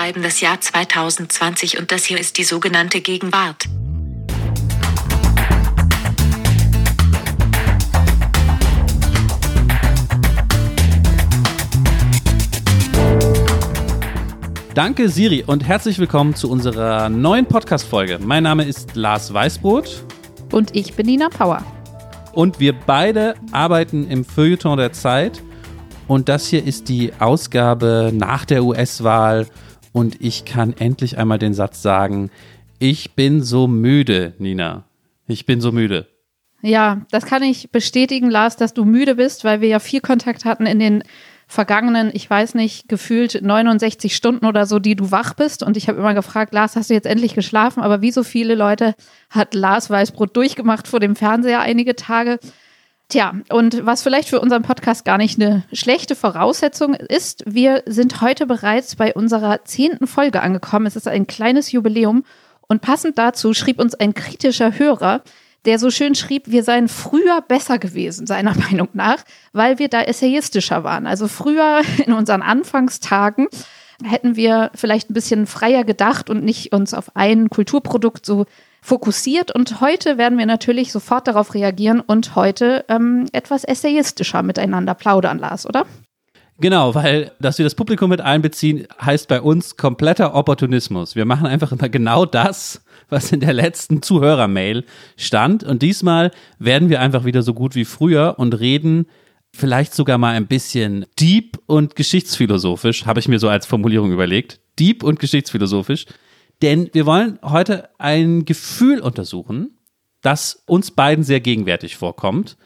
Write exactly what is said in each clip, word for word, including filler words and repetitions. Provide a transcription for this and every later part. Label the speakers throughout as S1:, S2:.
S1: schreiben das Jahr zweitausendzwanzig und das hier ist die sogenannte Gegenwart.
S2: Danke Siri und herzlich willkommen zu unserer neuen Podcast-Folge. Mein Name ist Lars Weißbrot.
S3: Und ich bin Nina Power.
S2: Und wir beide arbeiten im Feuilleton der Zeit. Und das hier ist die Ausgabe nach der U S-Wahl. Und ich kann endlich einmal den Satz sagen, ich bin so müde, Nina. Ich bin so müde.
S3: Ja, das kann ich bestätigen, Lars, dass du müde bist, weil wir ja viel Kontakt hatten in den vergangenen, ich weiß nicht, gefühlt neunundsechzig Stunden oder so, die du wach bist. Und ich habe immer gefragt, Lars, hast du jetzt endlich geschlafen? Aber wie so viele Leute hat Lars Weißbrot durchgemacht vor dem Fernseher einige Tage. Tja, und was vielleicht für unseren Podcast gar nicht eine schlechte Voraussetzung ist, wir sind heute bereits bei unserer zehnten Folge angekommen. Es ist ein kleines Jubiläum. Und passend dazu schrieb uns ein kritischer Hörer, der so schön schrieb, wir seien früher besser gewesen, seiner Meinung nach, weil wir da essayistischer waren. Also früher in unseren Anfangstagen hätten wir vielleicht ein bisschen freier gedacht und nicht uns auf ein Kulturprodukt so fokussiert. Und heute werden wir natürlich sofort darauf reagieren und heute ähm, etwas essayistischer miteinander plaudern, Lars, oder?
S2: Genau, weil, dass wir das Publikum mit einbeziehen, heißt bei uns kompletter Opportunismus. Wir machen einfach immer genau das, was in der letzten Zuhörermail stand. Und diesmal werden wir einfach wieder so gut wie früher und reden vielleicht sogar mal ein bisschen deep und geschichtsphilosophisch, habe ich mir so als Formulierung überlegt. Deep und geschichtsphilosophisch. Denn wir wollen heute ein Gefühl untersuchen, das uns beiden sehr gegenwärtig vorkommt.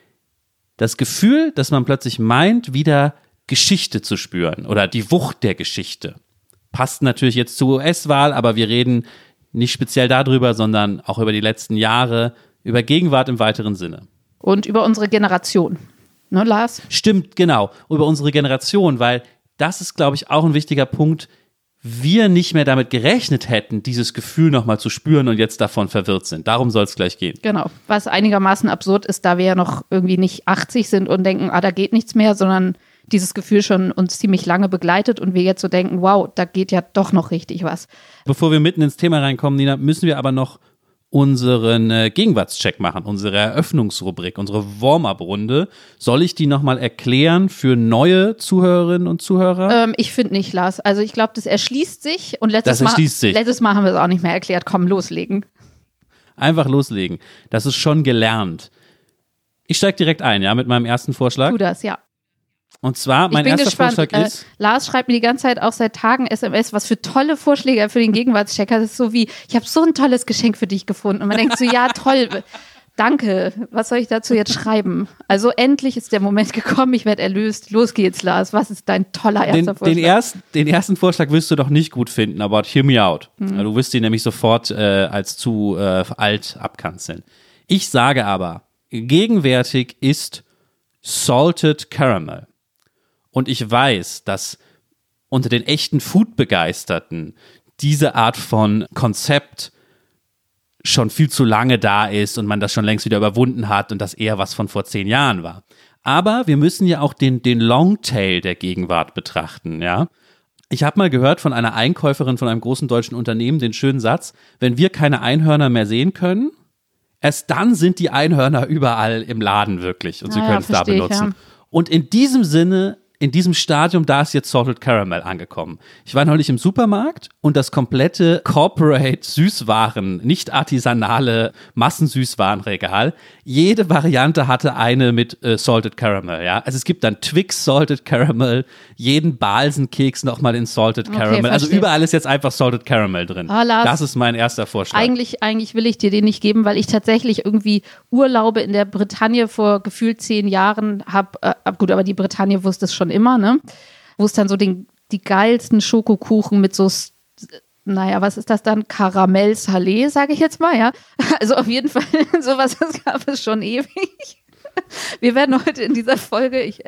S2: Das Gefühl, dass man plötzlich meint, wieder Geschichte zu spüren oder die Wucht der Geschichte. Passt natürlich jetzt zur U S-Wahl, aber wir reden nicht speziell darüber, sondern auch über die letzten Jahre, über Gegenwart im weiteren Sinne.
S3: Und über unsere Generation, ne, Lars?
S2: Stimmt, genau, über unsere Generation, weil das ist, glaube ich, auch ein wichtiger Punkt, wir nicht mehr damit gerechnet hätten, dieses Gefühl nochmal zu spüren und jetzt davon verwirrt sind. Darum soll es gleich gehen.
S3: Genau, was einigermaßen absurd ist, da wir ja noch irgendwie nicht achtzig sind und denken, ah, da geht nichts mehr, sondern dieses Gefühl schon uns ziemlich lange begleitet und wir jetzt so denken, wow, da geht ja doch noch richtig was.
S2: Bevor wir mitten ins Thema reinkommen, Nina, müssen wir aber noch unseren äh, Gegenwartscheck machen, unsere Eröffnungsrubrik, unsere Warm-up-Runde. Soll ich die nochmal erklären für neue Zuhörerinnen und Zuhörer?
S3: Ähm, ich finde nicht, Lars. Also ich glaube, das erschließt sich und letztes,
S2: das erschließt
S3: Mal,
S2: sich.
S3: letztes Mal haben wir es auch nicht mehr erklärt. Komm, loslegen.
S2: Einfach loslegen. Das ist schon gelernt. Ich steige direkt ein, ja, mit meinem ersten Vorschlag.
S3: Tu das, ja.
S2: Und zwar, mein
S3: ich bin
S2: erster
S3: gespannt.
S2: Vorschlag
S3: äh,
S2: ist…
S3: Lars schreibt mir die ganze Zeit auch seit Tagen S M S, was für tolle Vorschläge er für den Gegenwartschecker. Das ist so wie, ich habe so ein tolles Geschenk für dich gefunden. Und man denkt so, ja toll, danke, was soll ich dazu jetzt schreiben? Also endlich ist der Moment gekommen, ich werde erlöst. Los geht's, Lars, was ist dein toller erster
S2: den,
S3: Vorschlag?
S2: Den, erst, den ersten Vorschlag wirst du doch nicht gut finden, aber hear me out. Mhm. Du wirst ihn nämlich sofort äh, als zu äh, alt abkanzeln. Ich sage aber, gegenwärtig ist Salted Caramel. Und ich weiß, dass unter den echten Food-Begeisterten diese Art von Konzept schon viel zu lange da ist und man das schon längst wieder überwunden hat und das eher was von vor zehn Jahren war. Aber wir müssen ja auch den, den Longtail der Gegenwart betrachten, ja. Ich habe mal gehört von einer Einkäuferin von einem großen deutschen Unternehmen den schönen Satz, wenn wir keine Einhörner mehr sehen können, erst dann sind die Einhörner überall im Laden wirklich und sie
S3: ah,
S2: können es
S3: ja,
S2: da benutzen.
S3: Ich, ja.
S2: Und in diesem Sinne, in diesem Stadium, da ist jetzt Salted Caramel angekommen. Ich war neulich im Supermarkt und das komplette Corporate Süßwaren, nicht artisanale Massensüßwarenregal, jede Variante hatte eine mit äh, Salted Caramel, ja. Also es gibt dann Twix Salted Caramel, jeden Balsenkeks nochmal in Salted Caramel. Okay, also überall ist jetzt einfach Salted Caramel drin.
S3: Oh, Lars,
S2: das ist mein erster Vorschlag.
S3: Eigentlich, eigentlich will ich dir den nicht geben, weil ich tatsächlich irgendwie Urlaube in der Bretagne vor gefühlt zehn Jahren habe. Äh, gut, aber die Bretagne wusste es schon immer, ne? Wo es dann so den, die geilsten Schokokuchen mit so, naja, was ist das dann? Karamell Salé, sage ich jetzt mal, ja. Also auf jeden Fall, sowas das gab es schon ewig. Wir werden heute in dieser Folge, ich,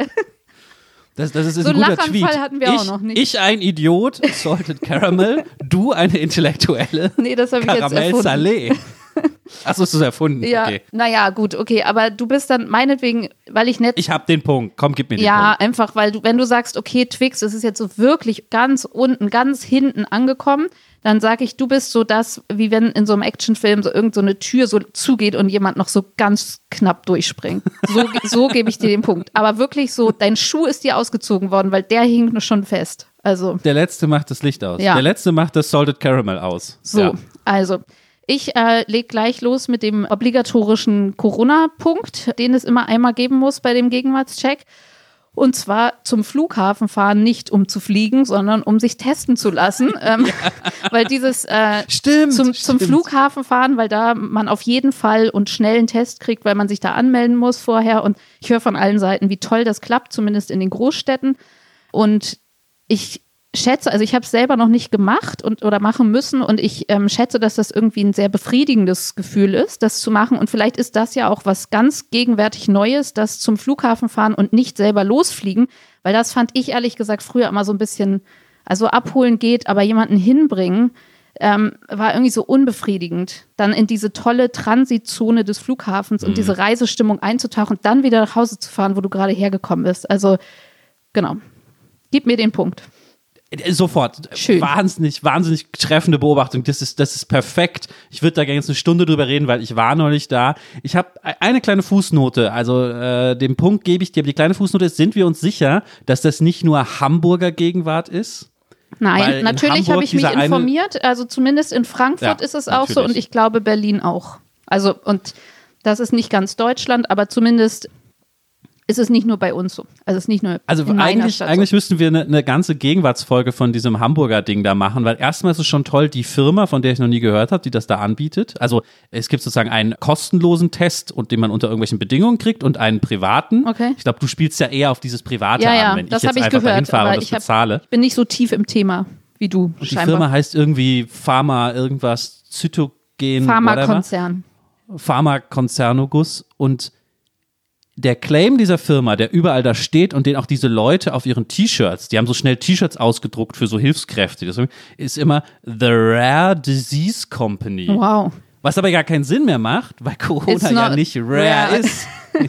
S2: das, das ist
S3: so
S2: ein guter
S3: Lachanfall
S2: Tweet.
S3: hatten wir
S2: ich,
S3: auch noch nicht.
S2: Ich ein Idiot, Salted Caramel, du eine Intellektuelle,
S3: nee, das habe ich jetzt
S2: Karamell
S3: erfunden.
S2: Salé. Achso, ist das erfunden?
S3: Ja,
S2: Okay.
S3: naja, gut, okay, aber du bist dann meinetwegen, weil ich nicht...
S2: Ich hab den Punkt, komm, gib mir den
S3: Ja,
S2: Punkt.
S3: einfach, weil du, wenn du sagst, okay, Twix, das ist jetzt so wirklich ganz unten, ganz hinten angekommen, dann sage ich, du bist so das, wie wenn in so einem Actionfilm so irgend so eine Tür so zugeht und jemand noch so ganz knapp durchspringt. So, so gebe ich dir den Punkt. Aber wirklich so, dein Schuh ist dir ausgezogen worden, weil der hing schon fest. Also
S2: Der Letzte macht das Licht aus.
S3: Ja.
S2: Der Letzte macht das Salted Caramel aus.
S3: so,
S2: Ja.
S3: also ich äh, leg gleich los mit dem obligatorischen Corona-Punkt, den es immer einmal geben muss bei dem Gegenwartscheck. Und zwar zum Flughafen fahren, nicht um zu fliegen, sondern um sich testen zu lassen. Ähm, weil dieses äh,
S2: Stimmt,
S3: zum, zum
S2: stimmt.
S3: Flughafen fahren, weil da man auf jeden Fall und schnell einen Test kriegt, weil man sich da anmelden muss vorher. Und ich höre von allen Seiten, wie toll das klappt, zumindest in den Großstädten. Und ich schätze, also ich habe es selber noch nicht gemacht und oder machen müssen und ich ähm, schätze, dass das irgendwie ein sehr befriedigendes Gefühl ist, das zu machen und vielleicht ist das ja auch was ganz gegenwärtig Neues, das zum Flughafen fahren und nicht selber losfliegen, weil das fand ich ehrlich gesagt früher immer so ein bisschen, also abholen geht, aber jemanden hinbringen, ähm, war irgendwie so unbefriedigend, dann in diese tolle Transitzone des Flughafens
S2: Mhm.
S3: und diese Reisestimmung einzutauchen und dann wieder nach Hause zu fahren, wo du gerade hergekommen bist. Also genau, gib mir den Punkt.
S2: Sofort.
S3: Schön.
S2: Wahnsinnig, wahnsinnig treffende Beobachtung. Das ist, das ist perfekt. Ich würde da gerne jetzt eine Stunde drüber reden, weil ich war neulich da. Ich habe eine kleine Fußnote. Also äh, den Punkt gebe ich dir. Aber die kleine Fußnote ist, sind wir uns sicher, dass das nicht nur Hamburger Gegenwart ist? Weil
S3: Nein,
S2: in
S3: natürlich
S2: Hamburg
S3: habe ich mich
S2: dieser eine-
S3: informiert. Also zumindest in Frankfurt
S2: Ja,
S3: ist es auch so
S2: natürlich.
S3: und ich glaube Berlin auch. Also und das ist nicht ganz Deutschland, aber zumindest ist es nicht nur bei uns so. Also es ist nicht nur
S2: Also
S3: in meiner
S2: eigentlich,
S3: Stadt
S2: eigentlich
S3: so.
S2: müssten wir eine, eine ganze Gegenwartsfolge von diesem Hamburger Ding da machen, weil erstmal ist es schon toll, die Firma, von der ich noch nie gehört habe, die das da anbietet. Also es gibt sozusagen einen kostenlosen Test, und den man unter irgendwelchen Bedingungen kriegt, und einen privaten.
S3: Okay.
S2: Ich glaube, du spielst ja eher auf dieses Private
S3: Ja, ja,
S2: an, wenn
S3: das
S2: ich
S3: habe
S2: jetzt
S3: ich
S2: einfach dahin
S3: gehört,
S2: fahre
S3: aber
S2: und das
S3: ich, hab,
S2: bezahle.
S3: ich bin nicht so tief im Thema wie du
S2: Und die
S3: scheinbar.
S2: Firma heißt irgendwie Pharma irgendwas, Zytogen, whatever.
S3: Pharmakonzern.
S2: Pharmakonzernugus, und der Claim dieser Firma, der überall da steht und den auch diese Leute auf ihren T-Shirts, die haben so schnell T-Shirts ausgedruckt für so Hilfskräfte, das ist immer The Rare Disease Company.
S3: Wow.
S2: Was aber gar keinen Sinn mehr macht, weil
S3: It's
S2: Corona ja
S3: not
S2: nicht rare,
S3: rare.
S2: ist.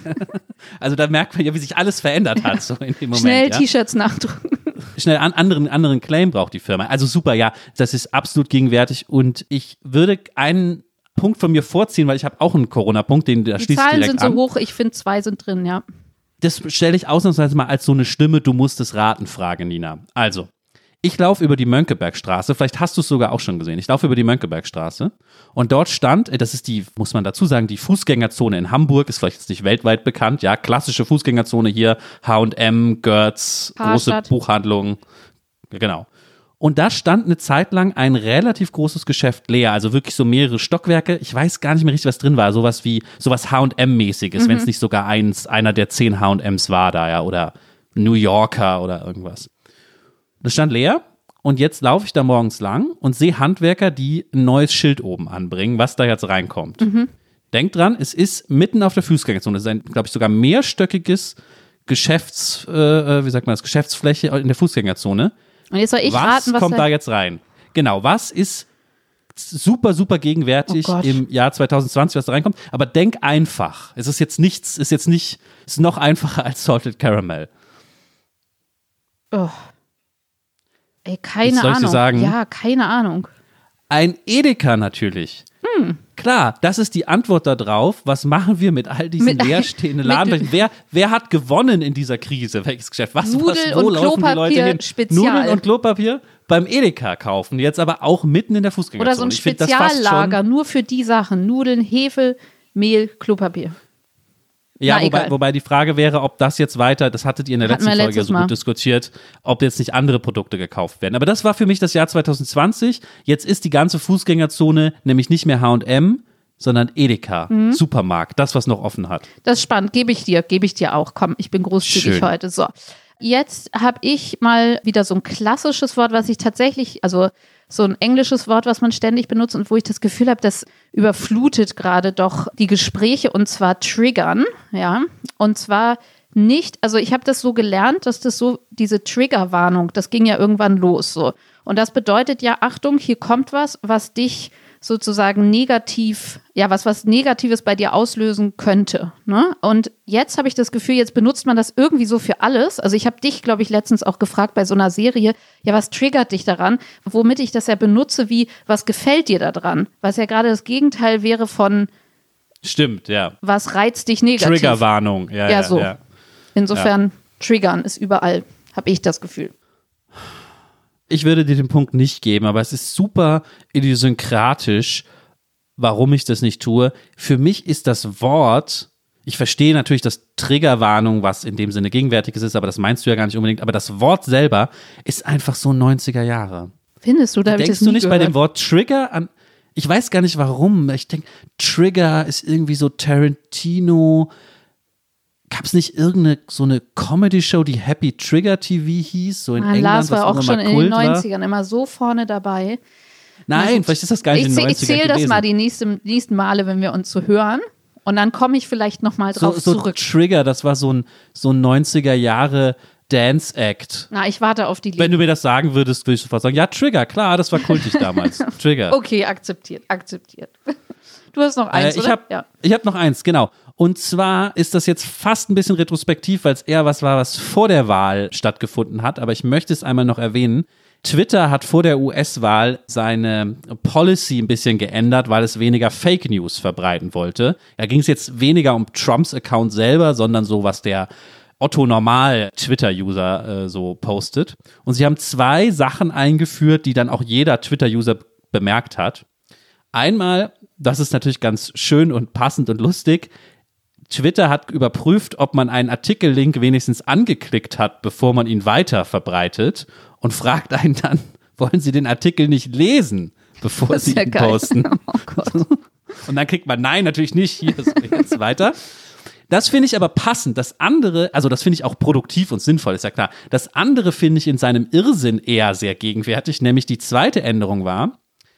S2: Also da merkt man ja, wie sich alles verändert hat so in dem Moment.
S3: Schnell
S2: ja?
S3: T-Shirts nachdrucken.
S2: Schnell an anderen, anderen Claim braucht die Firma. Also super, ja, das ist absolut gegenwärtig, und ich würde einen Punkt von mir vorziehen, weil ich habe auch einen Corona-Punkt, den da
S3: Die
S2: schließt
S3: Zahlen
S2: direkt
S3: sind so
S2: an.
S3: hoch, ich finde zwei sind drin, ja.
S2: Das stelle ich ausnahmsweise mal als so eine Stimme, du musst es raten, Frage, Nina. Also, ich laufe über die Mönckebergstraße, vielleicht hast du es sogar auch schon gesehen, ich laufe über die Mönckebergstraße und dort stand, äh, das ist die, muss man dazu sagen, die Fußgängerzone in Hamburg, ist vielleicht jetzt nicht weltweit bekannt, ja, klassische Fußgängerzone hier, H und M, Götz, große
S3: Karstadt.
S2: Buchhandlungen, genau. Und da stand eine Zeit lang ein relativ großes Geschäft leer, also wirklich so mehrere Stockwerke. Ich weiß gar nicht mehr richtig, was drin war. Sowas wie, sowas H und M-mäßiges, wenn es nicht sogar eins, einer der zehn H und Ms war da, ja, oder New Yorker oder irgendwas. Das stand leer, und jetzt laufe ich da morgens lang und sehe Handwerker, die ein neues Schild oben anbringen, was da jetzt reinkommt. Denkt dran, es ist mitten auf der Fußgängerzone. Es ist ein, glaube ich, sogar mehrstöckiges Geschäfts, äh, wie sagt man das, Geschäftsfläche in der Fußgängerzone.
S3: Und jetzt soll ich
S2: was
S3: raten, was
S2: kommt
S3: da
S2: da jetzt rein? Genau, was ist super, super gegenwärtig
S3: Oh Gott.
S2: im Jahr zwanzig zwanzig, was da reinkommt? Aber denk einfach. Es ist jetzt nichts, ist jetzt nicht, ist noch einfacher als Salted Caramel.
S3: Oh. Ey, keine
S2: Jetzt soll ich dir
S3: Ahnung.
S2: sagen?
S3: Ja, keine Ahnung.
S2: Ein Edeka natürlich.
S3: Hm.
S2: Klar, das ist die Antwort darauf. Was machen wir mit all diesen
S3: Mit-
S2: leerstehenden
S3: mit-
S2: Ladenflächen? Wer, wer hat gewonnen in dieser Krise? Welches Geschäft? Was,
S3: Nudel
S2: was, wo
S3: und
S2: laufen die Leute
S3: Klopapier
S2: hin?
S3: Spezial.
S2: Nudeln und Klopapier beim Edeka kaufen. Jetzt aber auch mitten in der Fußgängerzone.
S3: Oder so ein
S2: Ich find das fast
S3: Speziallager, nur für die Sachen. Nudeln, Hefe, Mehl, Klopapier.
S2: Ja,
S3: Na,
S2: wobei,
S3: egal.
S2: wobei die Frage wäre, ob das jetzt weiter, das hattet ihr in der
S3: Hatten
S2: letzten
S3: wir
S2: Folge ja
S3: letztes
S2: so
S3: Mal.
S2: gut diskutiert, ob jetzt nicht andere Produkte gekauft werden. Aber das war für mich das Jahr zwanzig zwanzig. Jetzt ist die ganze Fußgängerzone nämlich nicht mehr H und M, sondern Edeka,
S3: Mhm.
S2: Supermarkt, das, was noch offen hat.
S3: Das ist spannend, gebe ich dir, gebe ich dir auch. Komm, ich bin großzügig
S2: Schön.
S3: heute. So, jetzt habe ich mal wieder so ein klassisches Wort, was ich tatsächlich, also so ein englisches Wort, was man ständig benutzt und wo ich das Gefühl habe, das überflutet gerade doch die Gespräche, und zwar triggern, ja, und zwar nicht, also ich habe das so gelernt, dass das so, diese Triggerwarnung, das ging ja irgendwann los so, und das bedeutet ja, Achtung, hier kommt was, was dich sozusagen negativ, ja, was was Negatives bei dir auslösen könnte. Ne? Und jetzt habe ich das Gefühl, jetzt benutzt man das irgendwie so für alles. Also ich habe dich, glaube ich, letztens auch gefragt bei so einer Serie, ja, was triggert dich daran? Womit ich das ja benutze, wie, was gefällt dir daran? Was ja gerade das Gegenteil wäre von
S2: Stimmt, ja.
S3: Was reizt dich negativ?
S2: Triggerwarnung, ja,
S3: ja.
S2: Ja,
S3: so.
S2: ja.
S3: Insofern,
S2: Ja.
S3: Triggern ist überall, habe ich das Gefühl.
S2: Ich würde dir den Punkt nicht geben, aber es ist super idiosynkratisch, warum ich das nicht tue. Für mich ist das Wort, ich verstehe natürlich, dass Triggerwarnung, was in dem Sinne Gegenwärtiges ist, aber das meinst du ja gar nicht unbedingt, aber das Wort selber ist einfach so neunziger Jahre.
S3: Findest du, da habe ich
S2: Denkst
S3: das
S2: du
S3: nie
S2: nicht
S3: gehört.
S2: bei dem Wort Trigger an, ich weiß gar nicht warum, ich denke, Trigger ist irgendwie so Tarantino. Gab es nicht irgendeine so eine Comedy-Show, die Happy Trigger T V hieß, so in
S3: Ah,
S2: England,
S3: Lars war
S2: was
S3: auch
S2: immer
S3: schon
S2: mal
S3: in den
S2: Kult war?
S3: neunzigern immer so vorne dabei.
S2: Nein, vielleicht ist das gar nicht
S3: Ich,
S2: in den
S3: zäh- ich
S2: neunzigern
S3: zähle das
S2: gewesen.
S3: mal die nächsten, nächsten Male, wenn wir uns so hören. Und dann komme ich vielleicht noch mal
S2: so,
S3: drauf
S2: so
S3: zurück.
S2: Trigger, das war so ein, so ein neunziger Jahre Dance-Act.
S3: Na, ich warte auf die
S2: Wenn
S3: Liebe.
S2: du mir das sagen würdest, würde ich sofort sagen, ja, Trigger, klar, das war kultig damals. Trigger.
S3: Okay, akzeptiert, akzeptiert. Du hast noch eins,
S2: Äh, ich
S3: oder?
S2: habe
S3: ja.
S2: ich hab noch eins, genau. Und zwar ist das jetzt fast ein bisschen retrospektiv, weil es eher was war, was vor der Wahl stattgefunden hat. Aber ich möchte es einmal noch erwähnen. Twitter hat vor der U S-Wahl seine Policy ein bisschen geändert, weil es weniger Fake News verbreiten wollte. Da ging es jetzt weniger um Trumps Account selber, sondern so, was der Otto-Normal-Twitter-User äh, so postet. Und sie haben zwei Sachen eingeführt, die dann auch jeder Twitter-User bemerkt hat. Einmal, das ist natürlich ganz schön und passend und lustig, Twitter hat überprüft, ob man einen Artikellink wenigstens angeklickt hat, bevor man ihn weiter verbreitet und fragt einen dann, wollen Sie den Artikel nicht lesen, bevor
S3: Das ist
S2: Sie
S3: ja
S2: ihn
S3: geil.
S2: posten?
S3: Oh Gott.
S2: Und dann kriegt man, nein, natürlich nicht, hier ist jetzt weiter. Das finde ich aber passend. Das andere, also das finde ich auch produktiv und sinnvoll, ist ja klar. Das andere finde ich in seinem Irrsinn eher sehr gegenwärtig, nämlich die zweite Änderung war,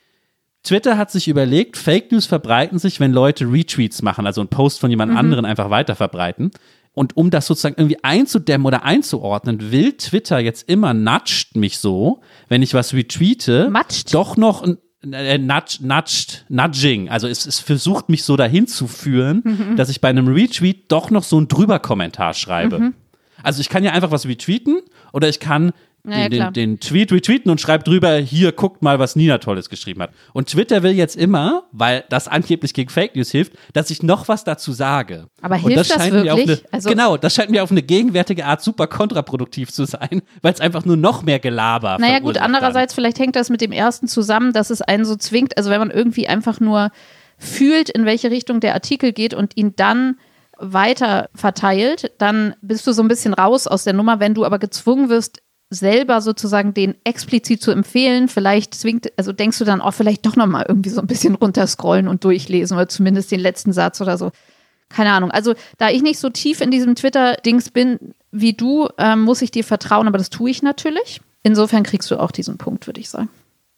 S2: Twitter hat sich überlegt, Fake News verbreiten sich, wenn Leute Retweets machen, also einen Post von jemand
S3: Mhm.
S2: anderen einfach weiter verbreiten. Und um das sozusagen irgendwie einzudämmen oder einzuordnen, will Twitter jetzt immer nudgt mich so, wenn ich was retweete,
S3: Matscht?
S2: doch noch ein äh, nudge, nudged, nudging. Also es, es versucht mich so dahin zu führen,
S3: Mhm.
S2: dass ich bei einem Retweet doch noch so einen Drüber-Kommentar schreibe.
S3: Mhm.
S2: Also ich kann ja einfach was retweeten oder ich kann
S3: Ja,
S2: den,
S3: klar.
S2: den, den Tweet retweeten und schreibt drüber, hier, guckt mal, was Nina Tolles geschrieben hat. Und Twitter will jetzt immer, weil das angeblich gegen Fake News hilft, dass ich noch was dazu sage.
S3: Aber
S2: Und
S3: hilft das
S2: scheint mir auf
S3: wirklich?
S2: Eine,
S3: Also-
S2: genau, das scheint mir auf eine gegenwärtige Art super kontraproduktiv zu sein, weil es einfach nur noch mehr Gelaber
S3: Naja gut,
S2: verursacht
S3: andererseits vielleicht hängt das mit dem ersten zusammen, dass es einen so zwingt, also wenn man irgendwie einfach nur fühlt, in welche Richtung der Artikel geht und ihn dann weiter verteilt, dann bist du so ein bisschen raus aus der Nummer. Wenn du aber gezwungen wirst, selber sozusagen den explizit zu empfehlen, vielleicht zwingt, also denkst du dann, oh, vielleicht doch nochmal irgendwie so ein bisschen runterscrollen und durchlesen oder zumindest den letzten Satz oder so. Keine Ahnung. Also da ich nicht so tief in diesem Twitter-Dings bin wie du, ähm, muss ich dir vertrauen, aber das tue ich natürlich. Insofern kriegst du auch diesen Punkt, würde ich sagen.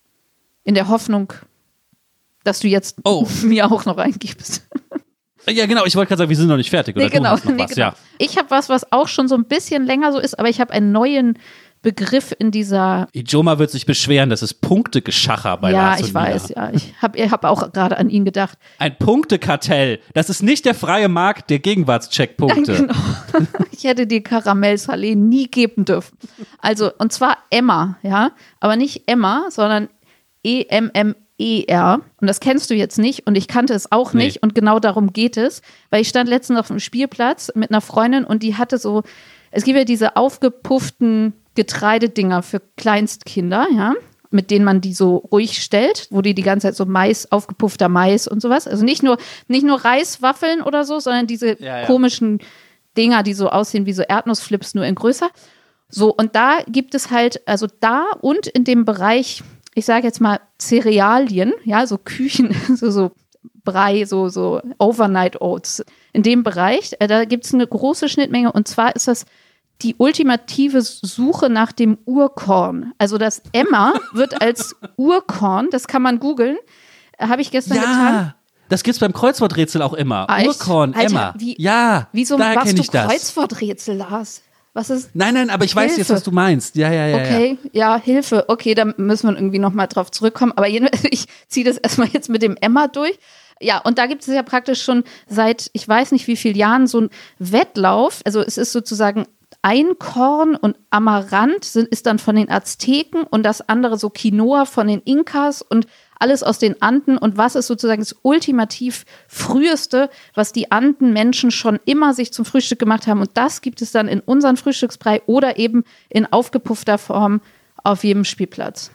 S3: In der Hoffnung, dass du jetzt
S2: Oh.
S3: mir auch noch eingibst.
S2: dann. Ja, genau, ich wollte gerade sagen, wir sind noch nicht fertig. Oder
S3: Nee, genau,
S2: du hast noch
S3: nee,
S2: was,
S3: genau.
S2: ja.
S3: Ich habe was, was auch schon so ein bisschen länger so ist, aber ich habe einen neuen Begriff in dieser.
S2: Ijoma wird sich beschweren, das ist Punktegeschacher bei
S3: Ja,
S2: Lars
S3: ich
S2: und Nina.
S3: weiß, ja. Ich habe ich hab auch gerade an ihn gedacht.
S2: Ein Punktekartell. Das ist nicht der freie Markt der Gegenwartscheckpunkte.
S3: Genau. Ich hätte dir Karamell Salé nie geben dürfen. Also, und zwar Emma, ja. Aber nicht Emma, sondern E M M E R. Und das kennst du jetzt nicht und ich kannte es auch
S2: Nee.
S3: nicht. Und genau darum geht es. Weil ich stand letztens auf dem Spielplatz mit einer Freundin und die hatte so, es gibt ja diese aufgepufften Getreidedinger für Kleinstkinder, ja, mit denen man die so ruhig stellt, wo die die ganze Zeit so Mais, aufgepuffter Mais und sowas. Also nicht nur, nicht nur Reiswaffeln oder so, sondern diese
S2: Ja, ja.
S3: komischen Dinger, die so aussehen wie so Erdnussflips, nur in größer. So, und da gibt es halt, also da und in dem Bereich, ich sage jetzt mal Cerealien, ja, so Küchen, so, so Brei, so, so Overnight Oats. In dem Bereich, äh, da gibt es eine große Schnittmenge und zwar ist das die ultimative Suche nach dem Urkorn. Also das Emma wird als Urkorn, das kann man googeln, äh, habe ich gestern getan.
S2: Ja, das gibt's beim Kreuzworträtsel auch immer.
S3: Ah, echt?
S2: Urkorn,
S3: Alter,
S2: Emma.
S3: wie-
S2: ja,
S3: Wieso
S2: daher
S3: machst
S2: kenn
S3: du
S2: ich das.
S3: Kreuzworträtsel, Lars? Was ist?
S2: Nein, nein, aber ich
S3: Hilfe.
S2: weiß jetzt, was du meinst. Ja, ja, ja.
S3: Okay, ja, ja Hilfe. Okay, da müssen wir irgendwie nochmal drauf zurückkommen. Aber jedenfalls, ich ziehe das erstmal jetzt mit dem Emma durch. Ja, und da gibt es ja praktisch schon seit, ich weiß nicht wie vielen Jahren, so einen Wettlauf. Also es ist sozusagen Einkorn und Amaranth sind, ist dann von den Azteken und das andere so Quinoa von den Inkas und alles aus den Anden. Und was ist sozusagen das ultimativ früheste, was die Anden-Menschen schon immer sich zum Frühstück gemacht haben. Und das gibt es dann in unseren Frühstücksbrei oder eben in aufgepuffter Form auf jedem Spielplatz.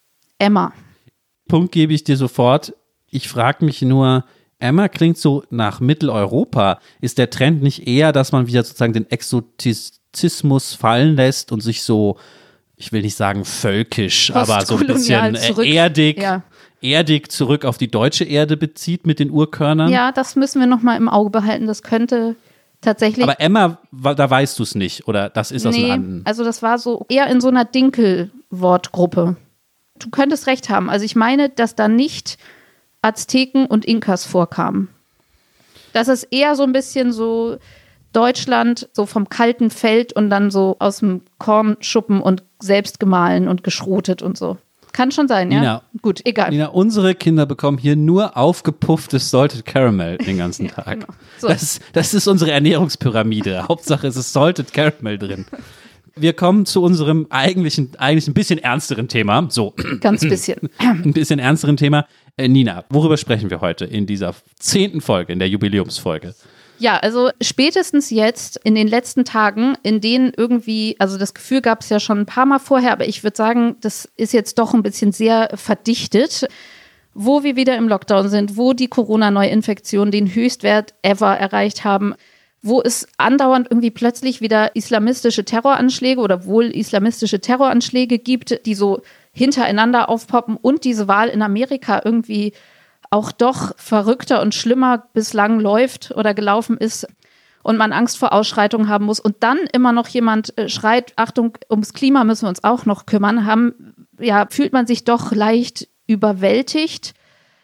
S3: Emma.
S2: Punkt gebe ich dir sofort. Ich frage mich nur, Emma klingt so nach Mitteleuropa. Ist der Trend nicht eher, dass man wieder sozusagen den Exotizismus fallen lässt und sich so, ich will nicht sagen völkisch, aber so ein bisschen
S3: zurück.
S2: erdig,
S3: Ja.
S2: erdig zurück auf die deutsche Erde bezieht mit den Urkörnern?
S3: Ja, das müssen wir nochmal im Auge behalten. Das könnte tatsächlich.
S2: Aber Emma, da weißt du es nicht, oder das ist aus
S3: nee,
S2: den Anden?
S3: Also das war so eher in so einer Dinkel-Wortgruppe. Du könntest recht haben. Also ich meine, dass da nicht Azteken und Inkas vorkamen. Das ist eher so ein bisschen so Deutschland, so vom kalten Feld und dann so aus dem Kornschuppen und selbst gemahlen und geschrotet und so. Kann schon sein, ja?
S2: Nina,
S3: Gut, egal.
S2: Nina, unsere Kinder bekommen hier nur aufgepufftes Salted Caramel den ganzen Tag.
S3: Ja, genau. So.
S2: das, das ist unsere Ernährungspyramide. Hauptsache es ist Salted Caramel drin. Wir kommen zu unserem eigentlichen, eigentlich ein bisschen ernsteren Thema. So.
S3: Ganz bisschen.
S2: Ein bisschen ernsteren Thema. Äh, Nina, worüber sprechen wir heute in dieser zehnten Folge, in der Jubiläumsfolge?
S3: Ja, also spätestens jetzt in den letzten Tagen, in denen irgendwie, also das Gefühl gab es ja schon ein paar Mal vorher, aber ich würde sagen, das ist jetzt doch ein bisschen sehr verdichtet, wo wir wieder im Lockdown sind, wo die Corona-Neuinfektionen den Höchstwert ever erreicht haben, wo es andauernd irgendwie plötzlich wieder islamistische Terroranschläge oder wohl islamistische Terroranschläge gibt, die so hintereinander aufpoppen und diese Wahl in Amerika irgendwie auch doch verrückter und schlimmer bislang läuft oder gelaufen ist und man Angst vor Ausschreitungen haben muss und dann immer noch jemand schreit, Achtung, ums Klima müssen wir uns auch noch kümmern, haben, ja, fühlt man sich doch leicht überwältigt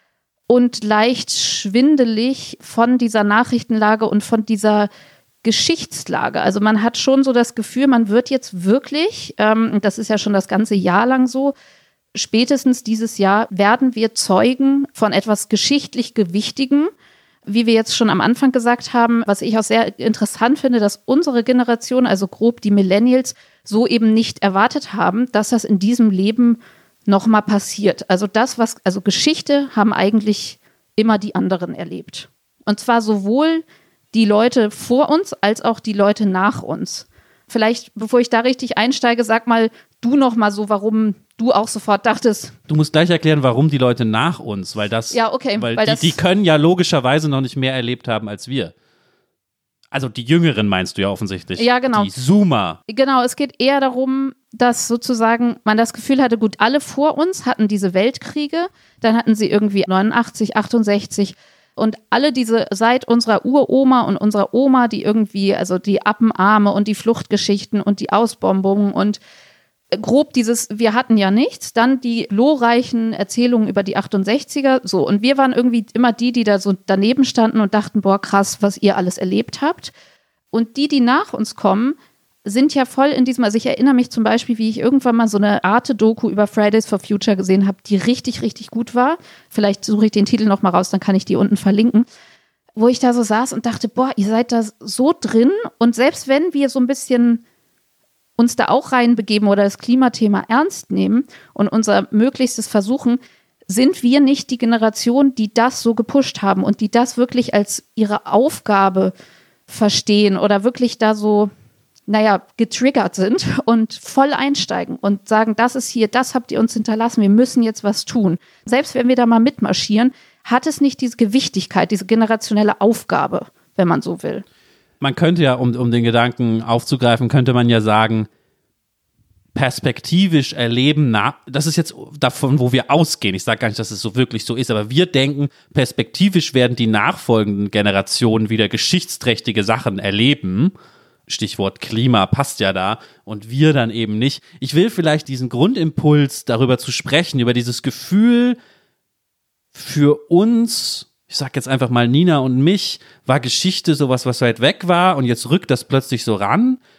S3: und leicht schwindelig von dieser Nachrichtenlage und von dieser Geschichtslage. Also man hat schon so das Gefühl, man wird jetzt wirklich, ähm, das ist ja schon das ganze Jahr lang so, spätestens dieses Jahr werden wir Zeugen von etwas geschichtlich Gewichtigem, wie wir jetzt schon am Anfang gesagt haben, was ich auch sehr interessant finde, dass unsere Generation, also grob die Millennials, so eben nicht erwartet haben, dass das in diesem Leben nochmal passiert. Also das, was, also Geschichte haben eigentlich immer die anderen erlebt. Und zwar sowohl die Leute vor uns als auch die Leute nach uns. Vielleicht, bevor ich da richtig einsteige, sag mal du noch mal so, warum du auch sofort dachtest.
S2: Du musst gleich erklären, warum die Leute nach uns, weil das,
S3: ja, okay,
S2: weil,
S3: weil
S2: die,
S3: das
S2: die können ja logischerweise noch nicht mehr erlebt haben als wir. Also die Jüngeren meinst du ja offensichtlich.
S3: Ja, genau.
S2: Die Zoomer.
S3: Genau, es geht eher darum, dass sozusagen man das Gefühl hatte, gut, alle vor uns hatten diese Weltkriege, dann hatten sie irgendwie neunundachtzig, achtundsechzig und alle diese seit unserer Uroma und unserer Oma, die irgendwie, also die Appenarme und die Fluchtgeschichten und die Ausbombungen und grob dieses, wir hatten ja nichts, dann die glorreichen Erzählungen über die achtundsechziger, so. Und wir waren irgendwie immer die, die da so daneben standen und dachten, boah, krass, was ihr alles erlebt habt. Und die, die nach uns kommen, sind ja voll in diesem, also ich erinnere mich zum Beispiel, wie ich irgendwann mal so eine Arte-Doku über Fridays for Future gesehen habe, die richtig, richtig gut war. Vielleicht suche ich den Titel noch mal raus, dann kann ich die unten verlinken. Wo ich da so saß und dachte, boah, ihr seid da so drin. Und selbst wenn wir so ein bisschen uns da auch reinbegeben oder das Klimathema ernst nehmen und unser Möglichstes versuchen, sind wir nicht die Generation, die das so gepusht haben und die das wirklich als ihre Aufgabe verstehen oder wirklich da so, naja, getriggert sind und voll einsteigen und sagen, das ist hier, das habt ihr uns hinterlassen, wir müssen jetzt was tun. Selbst wenn wir da mal mitmarschieren, hat es nicht diese Gewichtigkeit, diese generationelle Aufgabe, wenn man so will.
S2: Man könnte ja, um, um den Gedanken aufzugreifen, könnte man ja sagen, perspektivisch erleben, na, das ist jetzt davon, wo wir ausgehen. Ich sage gar nicht, dass es so wirklich so ist, aber wir denken, perspektivisch werden die nachfolgenden Generationen wieder geschichtsträchtige Sachen erleben. Stichwort Klima passt ja da und wir dann eben nicht. Ich will vielleicht diesen Grundimpuls, darüber zu sprechen, über dieses Gefühl für uns, ich sag jetzt einfach mal Nina und mich, war Geschichte sowas, was weit weg war und jetzt rückt das plötzlich so ran.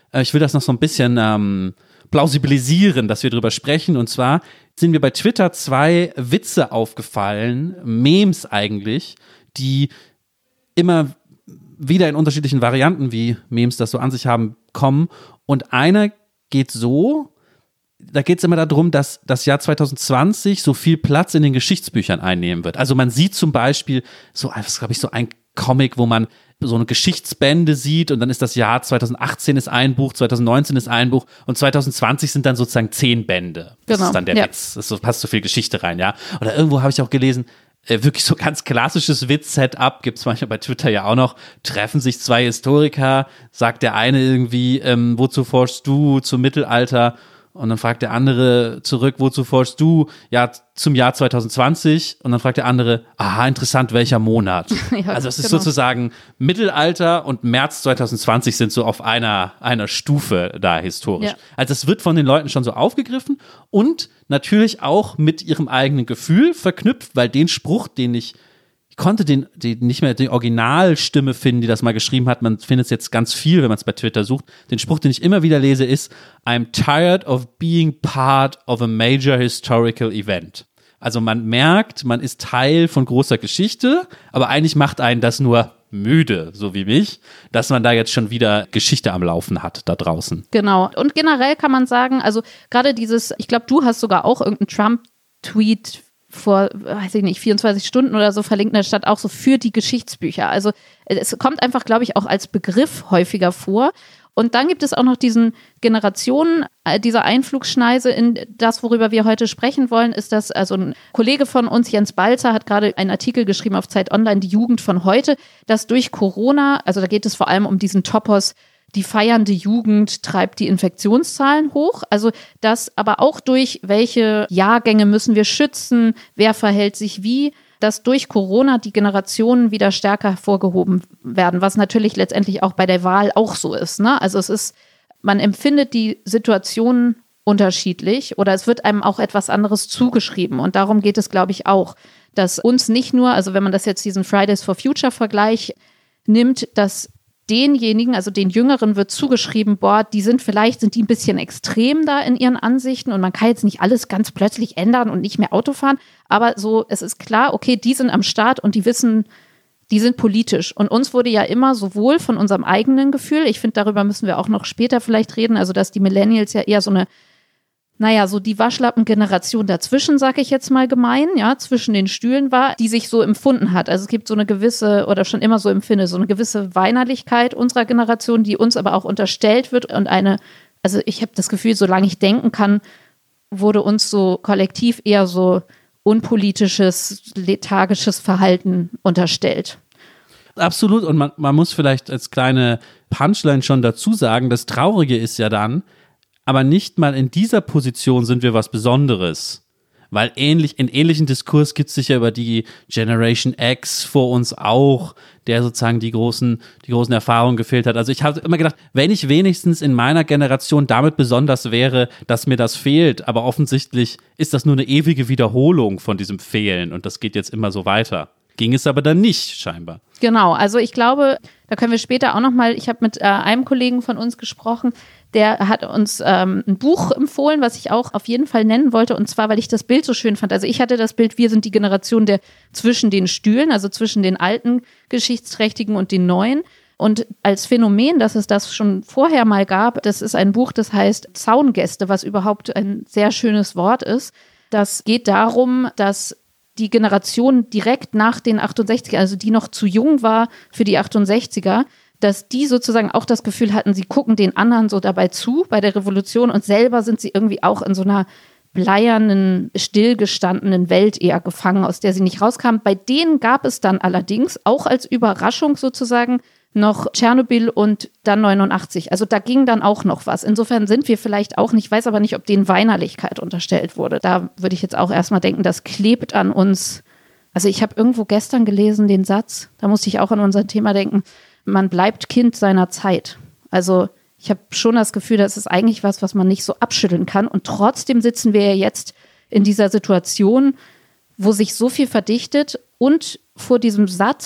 S2: Äh, ich will das noch so ein bisschen ähm, plausibilisieren, dass wir drüber sprechen. Und zwar sind mir bei Twitter zwei Witze aufgefallen, Memes eigentlich, die immer wieder in unterschiedlichen Varianten, wie Memes das so an sich haben, kommen. Und einer geht so, da geht es immer darum, dass das Jahr zwanzig zwanzig so viel Platz in den Geschichtsbüchern einnehmen wird. Also man sieht zum Beispiel, so, das glaube ich, so ein Comic, wo man so eine Geschichtsbände sieht und dann ist das Jahr zwanzig achtzehn ist ein Buch, zwanzig neunzehn ist ein Buch und zwanzig zwanzig sind dann sozusagen zehn Bände. Das
S3: genau.
S2: ist dann der
S3: ja.
S2: Witz. Das passt so viel Geschichte rein, ja. Oder irgendwo habe ich auch gelesen, äh, wirklich so ganz klassisches Witz-Setup, gibt es manchmal bei Twitter ja auch noch, treffen sich zwei Historiker, sagt der eine irgendwie, ähm, wozu forschst du zum Mittelalter? Und dann fragt der andere zurück, wozu forschst du? Ja, zum Jahr zwanzig zwanzig. Und dann fragt der andere, aha, interessant, welcher Monat?
S3: Ja,
S2: also es ist
S3: genau.
S2: sozusagen Mittelalter und März zwanzig zwanzig sind so auf einer, einer Stufe da historisch.
S3: Ja.
S2: Also es wird von den Leuten schon so aufgegriffen und natürlich auch mit ihrem eigenen Gefühl verknüpft, weil den Spruch, den ich Ich konnte den, den nicht mehr die Originalstimme finden, die das mal geschrieben hat. Man findet es jetzt ganz viel, wenn man es bei Twitter sucht. Den Spruch, den ich immer wieder lese, ist I'm tired of being part of a major historical event. Also man merkt, man ist Teil von großer Geschichte, aber eigentlich macht einen das nur müde, so wie mich, dass man da jetzt schon wieder Geschichte am Laufen hat da draußen.
S3: Genau. Und generell kann man sagen, also gerade dieses, ich glaube, du hast sogar auch irgendeinen Trump-Tweet vor, weiß ich nicht, vierundzwanzig Stunden oder so verlinkt in der Stadt auch so für die Geschichtsbücher. Also es kommt einfach, glaube ich, auch als Begriff häufiger vor. Und dann gibt es auch noch diesen Generationen, äh, dieser Einflugschneise in das, worüber wir heute sprechen wollen, ist das, also ein Kollege von uns, Jens Balzer, hat gerade einen Artikel geschrieben auf Zeit Online, die Jugend von heute, dass durch Corona, also da geht es vor allem um diesen Topos, die feiernde Jugend treibt die Infektionszahlen hoch. Also das aber auch durch welche Jahrgänge müssen wir schützen, wer verhält sich wie, dass durch Corona die Generationen wieder stärker hervorgehoben werden, was natürlich letztendlich auch bei der Wahl auch so ist, ne? Also es ist, man empfindet die Situation unterschiedlich oder es wird einem auch etwas anderes zugeschrieben und darum geht es, glaube ich, auch, dass uns nicht nur, also wenn man das jetzt diesen Fridays for Future Vergleich nimmt, dass denjenigen, also den Jüngeren wird zugeschrieben, boah, die sind vielleicht, sind die ein bisschen extrem da in ihren Ansichten und man kann jetzt nicht alles ganz plötzlich ändern und nicht mehr Auto fahren, aber so, es ist klar, okay, die sind am Start und die wissen, die sind politisch und uns wurde ja immer sowohl von unserem eigenen Gefühl, ich finde, darüber müssen wir auch noch später vielleicht reden, also dass die Millennials ja eher so eine, naja, so die Waschlappen-Generation dazwischen, sag ich jetzt mal gemein, ja, zwischen den Stühlen war, die sich so empfunden hat. Also es gibt so eine gewisse, oder schon immer so empfinde, so eine gewisse Weinerlichkeit unserer Generation, die uns aber auch unterstellt wird und eine, also ich habe das Gefühl, solange ich denken kann, wurde uns so kollektiv eher so unpolitisches, lethargisches Verhalten unterstellt.
S2: Absolut und man, man muss vielleicht als kleine Punchline schon dazu sagen, das Traurige ist ja dann, aber nicht mal in dieser Position sind wir was Besonderes. Weil ähnlich, in ähnlichen Diskurs gibt es sicher über die Generation X vor uns auch, der sozusagen die großen, die großen Erfahrungen gefehlt hat. Also ich habe immer gedacht, wenn ich wenigstens in meiner Generation damit besonders wäre, dass mir das fehlt, aber offensichtlich ist das nur eine ewige Wiederholung von diesem Fehlen und das geht jetzt immer so weiter. Ging es aber dann nicht, scheinbar.
S3: Genau, also ich glaube, da können wir später auch nochmal, ich habe mit äh, einem Kollegen von uns gesprochen, der hat uns ähm, ein Buch empfohlen, was ich auch auf jeden Fall nennen wollte, und zwar, weil ich das Bild so schön fand. Also ich hatte das Bild, wir sind die Generation der zwischen den Stühlen, also zwischen den alten Geschichtsträchtigen und den neuen. Und als Phänomen, dass es das schon vorher mal gab, das ist ein Buch, das heißt Zaungäste, was überhaupt ein sehr schönes Wort ist. Das geht darum, dass die Generation direkt nach den achtundsechziger, also die noch zu jung war für die achtundsechziger, dass die sozusagen auch das Gefühl hatten, sie gucken den anderen so dabei zu bei der Revolution und selber sind sie irgendwie auch in so einer bleiernen, stillgestandenen Welt eher gefangen, aus der sie nicht rauskamen. Bei denen gab es dann allerdings auch als Überraschung sozusagen noch Tschernobyl und dann neunundachtzig. Also da ging dann auch noch was. Insofern sind wir vielleicht auch nicht, weiß aber nicht, ob denen Weinerlichkeit unterstellt wurde. Da würde ich jetzt auch erstmal denken, das klebt an uns. Also ich habe irgendwo gestern gelesen den Satz, da musste ich auch an unser Thema denken, man bleibt Kind seiner Zeit. Also ich habe schon das Gefühl, das ist eigentlich was, was man nicht so abschütteln kann. Und trotzdem sitzen wir ja jetzt in dieser Situation, wo sich so viel verdichtet und vor diesem Satz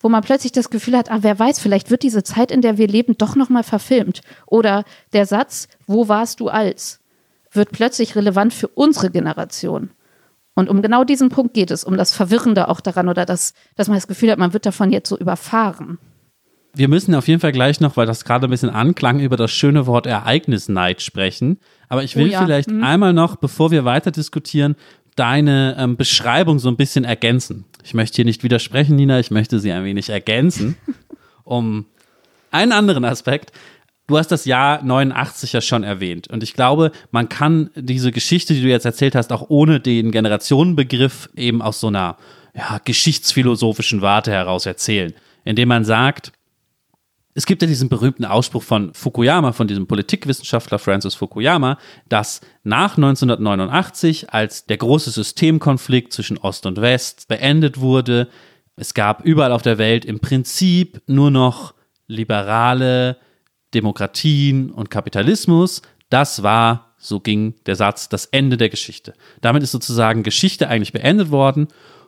S3: wo man plötzlich das Gefühl hat, ah, wer weiß, vielleicht wird diese Zeit, in der wir leben, doch nochmal verfilmt. Oder der Satz, wo warst du als, wird plötzlich relevant für unsere Generation. Und um genau diesen Punkt geht es, um das Verwirrende auch daran oder das, dass man das Gefühl hat, man wird davon jetzt so überfahren.
S2: Wir müssen auf jeden Fall gleich noch, weil das gerade ein bisschen anklang, über das schöne Wort Ereignisneid sprechen. Aber ich will
S3: oh ja.
S2: vielleicht
S3: hm.
S2: einmal noch, bevor wir weiter diskutieren, deine ähm, Beschreibung so ein bisschen ergänzen. Ich möchte hier nicht widersprechen, Nina, ich möchte sie ein wenig ergänzen. Um einen anderen Aspekt. Du hast das Jahr neunundachtzig ja schon erwähnt. Und ich glaube, man kann diese Geschichte, die du jetzt erzählt hast, auch ohne den Generationenbegriff eben aus so einer ja, geschichtsphilosophischen Warte heraus erzählen. Indem man sagt, es gibt ja diesen berühmten Ausspruch von Fukuyama, von diesem Politikwissenschaftler Francis Fukuyama, dass nach neunzehnhundertneunundachtzig, als der große Systemkonflikt zwischen Ost und West beendet wurde, es gab überall auf der Welt im Prinzip nur noch liberale Demokratien und Kapitalismus. Das war, so ging der Satz, das Ende der Geschichte. Damit ist sozusagen Geschichte eigentlich beendet worden.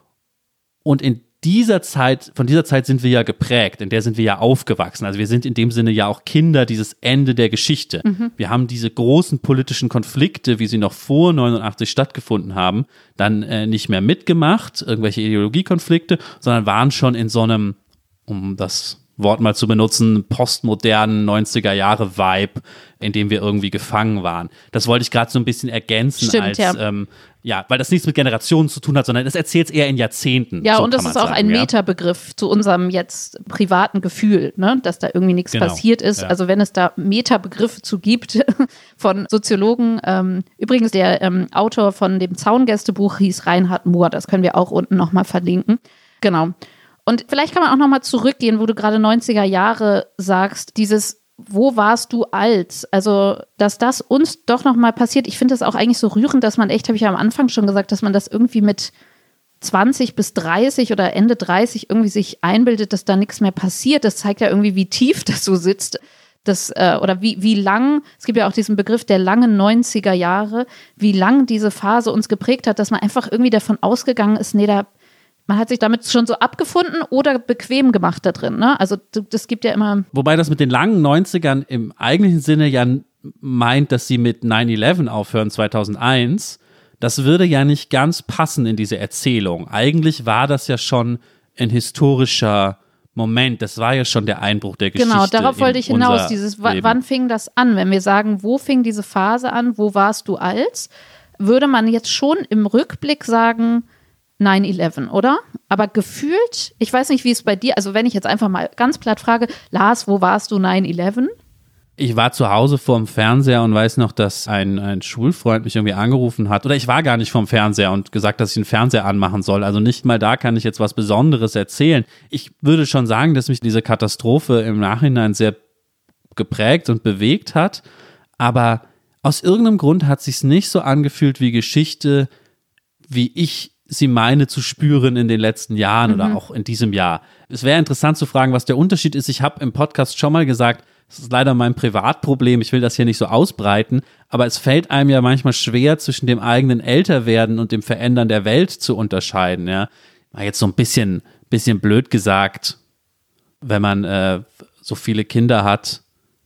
S2: Und in dieser Zeit, von dieser Zeit sind wir ja geprägt, in der sind wir ja aufgewachsen. Also wir sind in dem Sinne ja auch Kinder dieses Ende der Geschichte. Mhm. Wir haben diese großen politischen Konflikte, wie sie noch vor neunundachtzig stattgefunden haben, dann äh, nicht mehr mitgemacht, irgendwelche Ideologiekonflikte, sondern waren schon in so einem, um das Wort mal zu benutzen, postmodernen neunziger-Jahre-Vibe, in dem wir irgendwie gefangen waren. Das wollte ich gerade so ein bisschen ergänzen.
S3: Stimmt,
S2: als,
S3: ja.
S2: Ähm, ja, weil das nichts mit Generationen zu tun hat, sondern das erzählt es eher in Jahrzehnten.
S3: Ja,
S2: so
S3: und das ist auch
S2: sagen,
S3: ein
S2: ja?
S3: Metabegriff zu unserem jetzt privaten Gefühl, ne? Dass da irgendwie nichts
S2: Genau,
S3: passiert ist.
S2: ja.
S3: Also wenn es da Metabegriffe zu gibt von Soziologen. Ähm, übrigens, der ähm, Autor von dem Zaungästebuch hieß Reinhard Mohr. Das können wir auch unten nochmal verlinken. Genau. Und vielleicht kann man auch nochmal zurückgehen, wo du gerade neunziger Jahre sagst, dieses wo warst du als? Also, dass das uns doch nochmal passiert. Ich finde das auch eigentlich so rührend, dass man echt, habe ich ja am Anfang schon gesagt, dass man das irgendwie mit zwanzig bis dreißig oder Ende dreißig irgendwie sich einbildet, dass da nichts mehr passiert. Das zeigt ja irgendwie, wie tief das so sitzt. Das, äh, oder wie, wie lang, es gibt ja auch diesen Begriff der langen neunziger Jahre, wie lang diese Phase uns geprägt hat, dass man einfach irgendwie davon ausgegangen ist, nee, da man hat sich damit schon so abgefunden oder bequem gemacht da drin, ne? Also das gibt ja immer...
S2: Wobei das mit den langen neunzigern im eigentlichen Sinne ja meint, dass sie mit nine eleven aufhören zweitausendeins. Das würde ja nicht ganz passen in diese Erzählung. Eigentlich war das ja schon ein historischer Moment. Das war ja schon der Einbruch der Geschichte.
S3: Genau, darauf wollte ich hinaus. Dieses, w- wann fing das an? Wenn wir sagen, wo fing diese Phase an? Wo warst du als? Würde man jetzt schon im Rückblick sagen... nine eleven, oder? Aber gefühlt, ich weiß nicht, wie es bei dir, also wenn ich jetzt einfach mal ganz platt frage, Lars, wo warst du nine eleven?
S2: Ich war zu Hause vorm Fernseher und weiß noch, dass ein, ein Schulfreund mich irgendwie angerufen hat. Oder ich war gar nicht vorm Fernseher und gesagt, dass ich den Fernseher anmachen soll. Also nicht mal da kann ich jetzt was Besonderes erzählen. Ich würde schon sagen, dass mich diese Katastrophe im Nachhinein sehr geprägt und bewegt hat. Aber aus irgendeinem Grund hat es sich nicht so angefühlt wie Geschichte, wie ich sie meine zu spüren in den letzten Jahren mhm. oder auch in diesem Jahr. Es wäre interessant zu fragen, was der Unterschied ist. Ich habe im Podcast schon mal gesagt, das ist leider mein Privatproblem, ich will das hier nicht so ausbreiten, aber es fällt einem ja manchmal schwer, zwischen dem eigenen Älterwerden und dem Verändern der Welt zu unterscheiden. Ja? Mal jetzt so ein bisschen, bisschen blöd gesagt, wenn man äh, so viele Kinder hat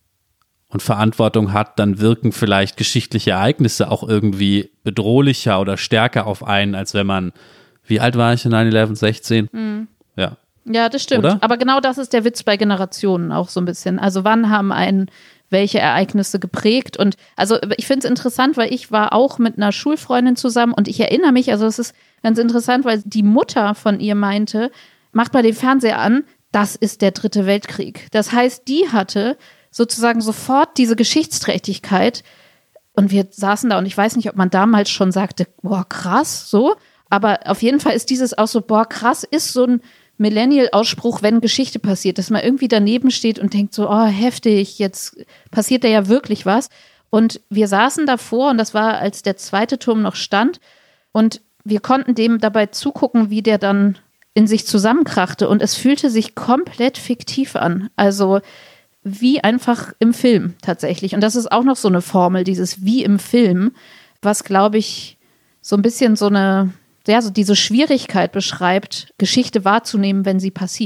S2: und Verantwortung hat, dann wirken vielleicht geschichtliche Ereignisse auch irgendwie bedrohlicher oder stärker auf einen, als wenn man, wie alt war ich in nine eleven, sechzehn? Mhm. Ja.
S3: Ja, das stimmt.
S2: Oder?
S3: Aber genau das ist der Witz bei Generationen auch so ein bisschen. Also wann haben einen welche Ereignisse geprägt? Und also ich finde es interessant, weil ich war auch mit einer Schulfreundin zusammen und ich erinnere mich, also es ist ganz interessant, weil die Mutter von ihr meinte, macht mal den Fernseher an, das ist der dritte Weltkrieg. Das heißt, die hatte sozusagen sofort diese Geschichtsträchtigkeit und wir saßen da und ich weiß nicht, ob man damals schon sagte, boah, krass, so, aber auf jeden Fall ist dieses auch so, boah, krass, ist so ein Millennial-Ausspruch, wenn Geschichte passiert, dass man irgendwie daneben steht und denkt so, oh, heftig, jetzt passiert da ja wirklich was. Und wir saßen davor und das war, als der zweite Turm noch stand und wir konnten dem dabei zugucken, wie der dann in sich zusammenkrachte und es fühlte sich komplett fiktiv an. Also wie einfach im Film tatsächlich. Und das ist auch noch so eine Formel, dieses wie im Film, was, glaube ich, so ein bisschen so eine, ja, so diese Schwierigkeit beschreibt, Geschichte wahrzunehmen, wenn sie passiert.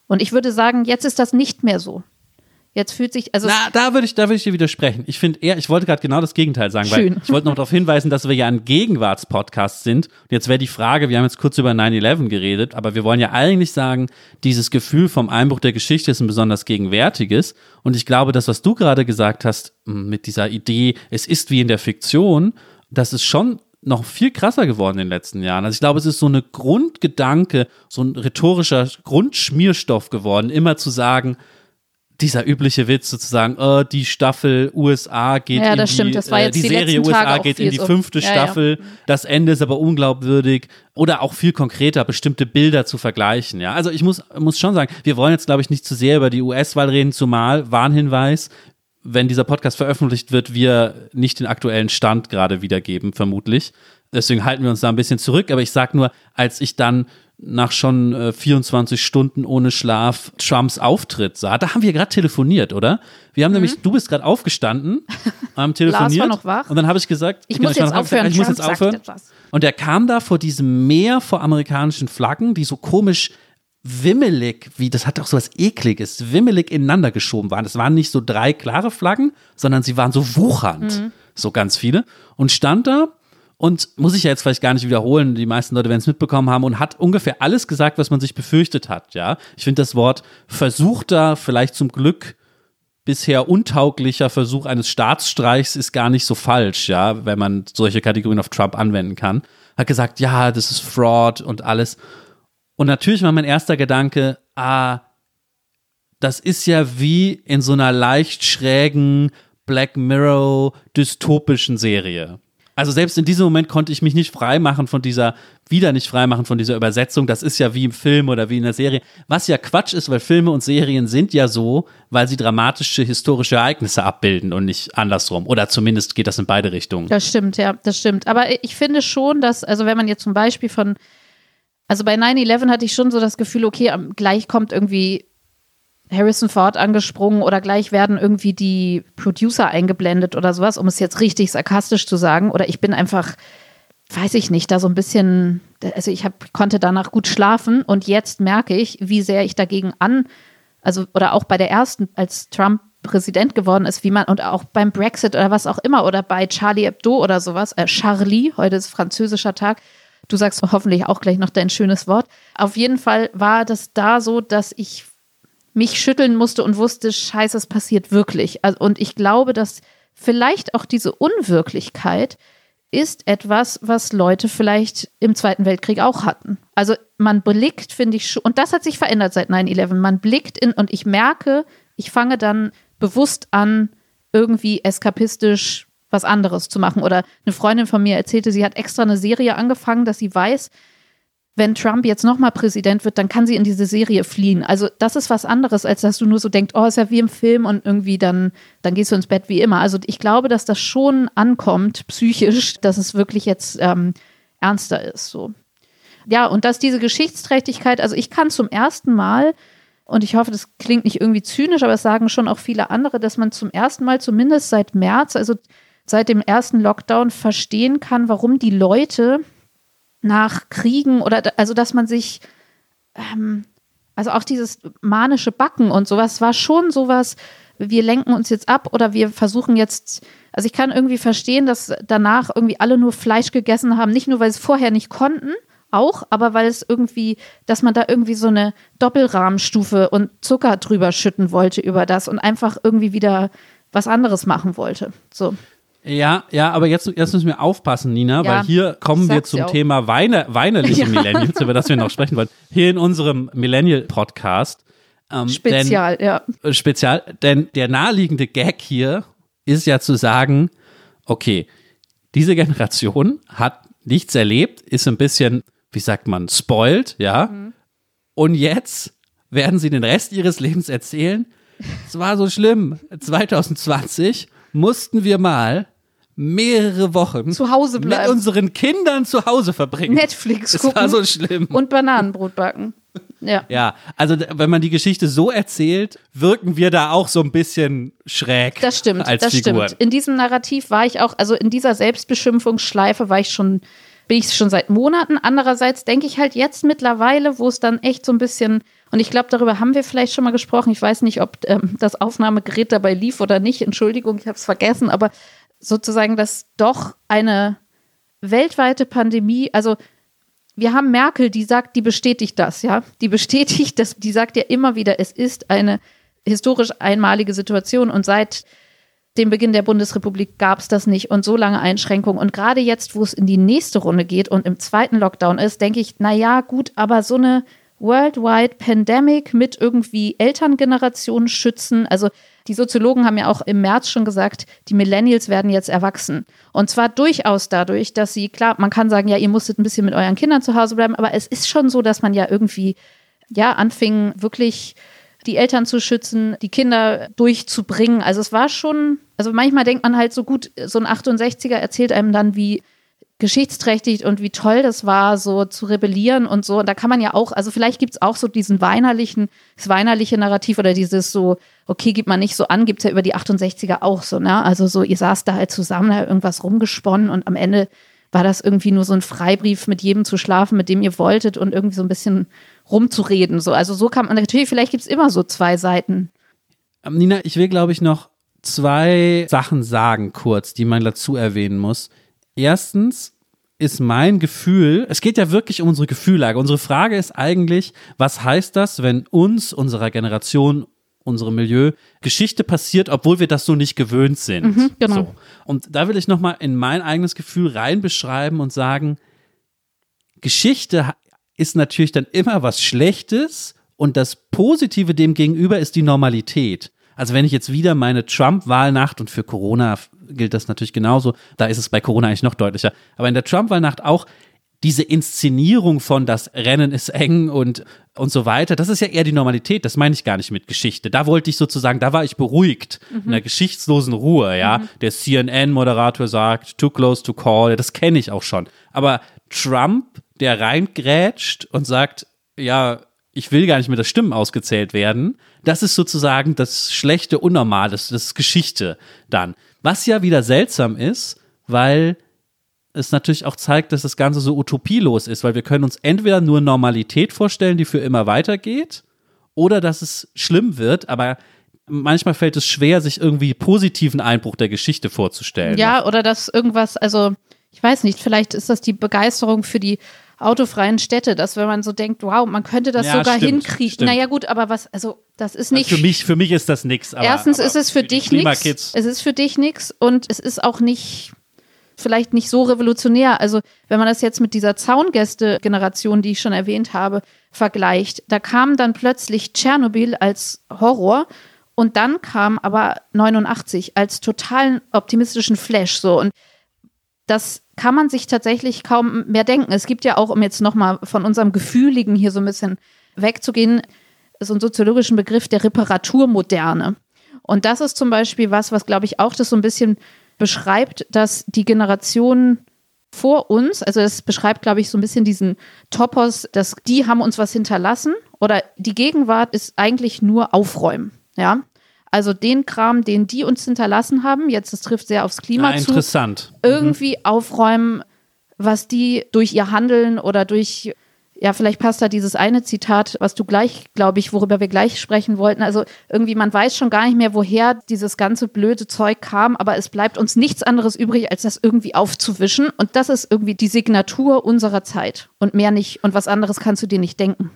S3: Und ich würde sagen, jetzt ist das nicht mehr so. Jetzt fühlt sich, also.
S2: Na, da würde ich, da würde ich dir widersprechen. Ich finde eher, ich wollte gerade genau das Gegenteil sagen,
S3: Schön.
S2: weil ich wollte noch darauf hinweisen, dass wir ja ein Gegenwartspodcast sind. Und jetzt wäre die Frage, wir haben jetzt kurz über nine eleven geredet, aber wir wollen ja eigentlich sagen, dieses Gefühl vom Einbruch der Geschichte ist ein besonders gegenwärtiges. Und ich glaube, das, was du gerade gesagt hast, mit dieser Idee, es ist wie in der Fiktion, das ist schon noch viel krasser geworden in den letzten Jahren. Also ich glaube, es ist so eine Grundgedanke, so ein rhetorischer Grundschmierstoff geworden, immer zu sagen, dieser übliche Witz sozusagen, oh, die Staffel U S A geht
S3: ja,
S2: in
S3: das
S2: die,
S3: stimmt. Das war jetzt
S2: äh, die,
S3: die
S2: Serie
S3: letzten
S2: U S A
S3: Tage
S2: geht
S3: auch viel
S2: in die
S3: so.
S2: fünfte
S3: Ja,
S2: Staffel,
S3: ja.
S2: das Ende ist aber unglaubwürdig oder auch viel konkreter, bestimmte Bilder zu vergleichen. Ja, also ich muss, muss schon sagen, wir wollen jetzt, glaube ich, nicht zu sehr über die U S-Wahl reden, zumal, Warnhinweis, wenn dieser Podcast veröffentlicht wird, wir nicht den aktuellen Stand gerade wiedergeben, vermutlich. Deswegen halten wir uns da ein bisschen zurück, aber ich sag nur, als ich dann nach schon äh, vierundzwanzig Stunden ohne Schlaf Trumps Auftritt sah, da haben wir gerade telefoniert, oder? Wir haben mhm. nämlich, du bist gerade aufgestanden, haben telefoniert.
S3: Lars war noch wach.
S2: Und dann habe ich gesagt,
S3: ich muss jetzt aufhören,
S2: ich muss jetzt aufhören. Und er kam da vor diesem Meer vor amerikanischen Flaggen, die so komisch wimmelig, wie, das hat auch so was Ekliges, wimmelig ineinander geschoben waren. Das waren nicht so drei klare Flaggen, sondern sie waren so wuchernd, mhm. so ganz viele. Und stand da und muss ich ja jetzt vielleicht gar nicht wiederholen, die meisten Leute werden es mitbekommen haben und hat ungefähr alles gesagt, was man sich befürchtet hat, ja. Ich finde das Wort versuchter, vielleicht zum Glück bisher untauglicher Versuch eines Staatsstreichs ist gar nicht so falsch, ja, wenn man solche Kategorien auf Trump anwenden kann. Hat gesagt, ja, das ist Fraud und alles. Und natürlich war mein erster Gedanke, ah, das ist ja wie in so einer leicht schrägen Black Mirror dystopischen Serie. Also selbst in diesem Moment konnte ich mich nicht freimachen von dieser, wieder nicht freimachen von dieser Übersetzung. Das ist ja wie im Film oder wie in der Serie. Was ja Quatsch ist, weil Filme und Serien sind ja so, weil sie dramatische, historische Ereignisse abbilden und nicht andersrum. Oder zumindest geht das in beide Richtungen.
S3: Das stimmt, ja, das stimmt. Aber ich finde schon, dass, also wenn man jetzt zum Beispiel von, also bei nine eleven hatte ich schon so das Gefühl, okay, gleich kommt irgendwie Harrison Ford angesprungen oder gleich werden irgendwie die Producer eingeblendet oder sowas, um es jetzt richtig sarkastisch zu sagen. Oder ich bin einfach, weiß ich nicht, da so ein bisschen, also ich hab, konnte danach gut schlafen und jetzt merke ich, wie sehr ich dagegen an, also oder auch bei der ersten, als Trump Präsident geworden ist, wie man, und auch beim Brexit oder was auch immer oder bei Charlie Hebdo oder sowas, äh, Charlie, heute ist französischer Tag, du sagst hoffentlich auch gleich noch dein schönes Wort. Auf jeden Fall war das da so, dass ich mich schütteln musste und wusste, scheiße, es passiert wirklich. Also, und ich glaube, dass vielleicht auch diese Unwirklichkeit ist etwas, was Leute vielleicht im Zweiten Weltkrieg auch hatten. Also man blickt, finde ich, schon, und das hat sich verändert seit nine eleven, man blickt in, und ich merke, ich fange dann bewusst an, irgendwie eskapistisch was anderes zu machen. Oder eine Freundin von mir erzählte, sie hat extra eine Serie angefangen, dass sie weiß, wenn Trump jetzt nochmal Präsident wird, dann kann sie in diese Serie fliehen. Also das ist was anderes, als dass du nur so denkst, oh, ist ja wie im Film und irgendwie dann, dann gehst du ins Bett wie immer. Also ich glaube, dass das schon ankommt, psychisch, dass es wirklich jetzt ähm, ernster ist. So. Ja, und dass diese Geschichtsträchtigkeit, also ich kann zum ersten Mal, und ich hoffe, das klingt nicht irgendwie zynisch, aber es sagen schon auch viele andere, dass man zum ersten Mal zumindest seit März, also seit dem ersten Lockdown verstehen kann, warum die Leute nach Kriegen oder also dass man sich ähm, also auch dieses manische Backen und sowas war schon sowas, wir lenken uns jetzt ab oder wir versuchen jetzt, also ich kann irgendwie verstehen, dass danach irgendwie alle nur Fleisch gegessen haben, nicht nur, weil sie es vorher nicht konnten, auch, aber weil es irgendwie, dass man da irgendwie so eine Doppelrahmenstufe und Zucker drüber schütten wollte über das und einfach irgendwie wieder was anderes machen wollte, so.
S2: Ja, ja, aber jetzt, jetzt müssen wir aufpassen, Nina,
S3: Ja,
S2: weil hier kommen wir zum Thema Weine, weinerliche
S3: Ja.
S2: Millennials, über das wir noch sprechen wollen. Hier in unserem Millennial-Podcast. Ähm,
S3: Spezial,
S2: denn,
S3: ja.
S2: äh, Spezial, denn der naheliegende Gag hier ist ja zu sagen, okay, diese Generation hat nichts erlebt, ist ein bisschen, wie sagt man, spoiled, ja. Mhm. Und jetzt werden sie den Rest ihres Lebens erzählen, es war so schlimm, zwanzig zwanzig mussten wir mal mehrere Wochen
S3: zu Hause bleiben,
S2: mit unseren Kindern zu Hause verbringen.
S3: Netflix
S2: das
S3: gucken.
S2: war so schlimm.
S3: Und Bananenbrot backen. Ja.
S2: Ja, also wenn man die Geschichte so erzählt, wirken wir da auch so ein bisschen schräg.
S3: Das stimmt,
S2: als
S3: das
S2: Figuren.
S3: stimmt. In diesem Narrativ war ich auch, also in dieser Selbstbeschimpfungsschleife war ich schon, bin ich schon seit Monaten. Andererseits denke ich halt jetzt mittlerweile, wo es dann echt so ein bisschen Und ich glaube, darüber haben wir vielleicht schon mal gesprochen. Ich weiß nicht, ob ähm, das Aufnahmegerät dabei lief oder nicht. Entschuldigung, ich habe es vergessen. Aber sozusagen, dass doch eine weltweite Pandemie, also wir haben Merkel, die sagt, die bestätigt das, ja. Die bestätigt das, die sagt ja immer wieder, es ist eine historisch einmalige Situation und seit dem Beginn der Bundesrepublik gab es das nicht und so lange Einschränkungen. Und gerade jetzt, wo es in die nächste Runde geht und im zweiten Lockdown ist, denke ich, naja, gut, aber so eine Worldwide Pandemic mit irgendwie Elterngenerationen schützen. Also die Soziologen haben ja auch im März schon gesagt, die Millennials werden jetzt erwachsen. Und zwar durchaus dadurch, dass sie, klar, man kann sagen, ja, ihr musstet ein bisschen mit euren Kindern zu Hause bleiben, aber es ist schon so, dass man ja irgendwie, ja, anfing, wirklich die Eltern zu schützen, die Kinder durchzubringen. Also es war schon, also manchmal denkt man halt so gut, so ein achtundsechziger erzählt einem dann, wie geschichtsträchtig und wie toll das war, so zu rebellieren und so. Und da kann man ja auch, also vielleicht gibt es auch so diesen weinerlichen, das weinerliche Narrativ oder dieses so, okay, gibt man nicht so an, gibt es ja über die achtundsechziger auch so, ne? Also so, ihr saßt da halt zusammen, da irgendwas rumgesponnen und am Ende war das irgendwie nur so ein Freibrief, mit jedem zu schlafen, mit dem ihr wolltet und irgendwie so ein bisschen rumzureden. So. Also so kann man natürlich, vielleicht gibt es immer so zwei Seiten.
S2: Nina, ich will, glaube ich, noch zwei Sachen sagen kurz, die man dazu erwähnen muss. Erstens ist mein Gefühl, es geht ja wirklich um unsere Gefühllage. Unsere Frage ist eigentlich, was heißt das, wenn uns, unserer Generation, unserem Milieu, Geschichte passiert, obwohl wir das so nicht gewöhnt sind.
S3: Mhm, genau.
S2: So. Und da will ich nochmal in mein eigenes Gefühl rein beschreiben und sagen, Geschichte ist natürlich dann immer was Schlechtes und das Positive dem gegenüber ist die Normalität. Also wenn ich jetzt wieder meine Trump-Wahlnacht, und für Corona gilt das natürlich genauso, da ist es bei Corona eigentlich noch deutlicher, aber in der Trump-Wahlnacht auch diese Inszenierung von das Rennen ist eng und, und so weiter, das ist ja eher die Normalität, das meine ich gar nicht mit Geschichte. Da wollte ich sozusagen, da war ich beruhigt, mhm. in einer geschichtslosen Ruhe, ja. Mhm. Der C N N-Moderator sagt, too close to call, das kenne ich auch schon. Aber Trump, der reingrätscht und sagt, ja, ich will gar nicht mehr, dass Stimmen ausgezählt werden, das ist sozusagen das schlechte Unnormale, das ist Geschichte dann. Was ja wieder seltsam ist, weil es natürlich auch zeigt, dass das Ganze so utopielos ist, weil wir können uns entweder nur Normalität vorstellen, die für immer weitergeht, oder dass es schlimm wird, aber manchmal fällt es schwer, sich irgendwie positiven Einbruch der Geschichte vorzustellen.
S3: Ja, oder dass irgendwas, also ich weiß nicht, vielleicht ist das die Begeisterung für die autofreien Städte, dass wenn man so denkt, wow, man könnte das ja, sogar stimmt, hinkriegen. Stimmt. Naja gut, aber was, also das ist nicht.
S2: Also für mich, für mich ist das nichts.
S3: Erstens aber ist es für, für dich nichts. Es ist für dich nichts und es ist auch nicht, vielleicht nicht so revolutionär. Also wenn man das jetzt mit dieser Zaungäste-Generation, die ich schon erwähnt habe, vergleicht, da kam dann plötzlich Tschernobyl als Horror und dann kam aber neunundachtzig als totalen optimistischen Flash so und das kann man sich tatsächlich kaum mehr denken. Es gibt ja auch, um jetzt nochmal von unserem Gefühligen hier so ein bisschen wegzugehen, so einen soziologischen Begriff der Reparaturmoderne. Und das ist zum Beispiel was, was glaube ich auch das so ein bisschen beschreibt, dass die Generation vor uns, also das beschreibt glaube ich so ein bisschen diesen Topos, dass die haben uns was hinterlassen oder die Gegenwart ist eigentlich nur Aufräumen, ja. Also den Kram, den die uns hinterlassen haben, jetzt, das trifft sehr aufs Klima
S2: ah,
S3: zu.
S2: Interessant.
S3: Irgendwie mhm. aufräumen, was die durch ihr Handeln oder durch, ja, vielleicht passt da dieses eine Zitat, was du gleich, glaube ich, worüber wir gleich sprechen wollten. Also irgendwie, man weiß schon gar nicht mehr, woher dieses ganze blöde Zeug kam, aber es bleibt uns nichts anderes übrig, als das irgendwie aufzuwischen. Und das ist irgendwie die Signatur unserer Zeit und mehr nicht. Und was anderes kannst du dir nicht denken.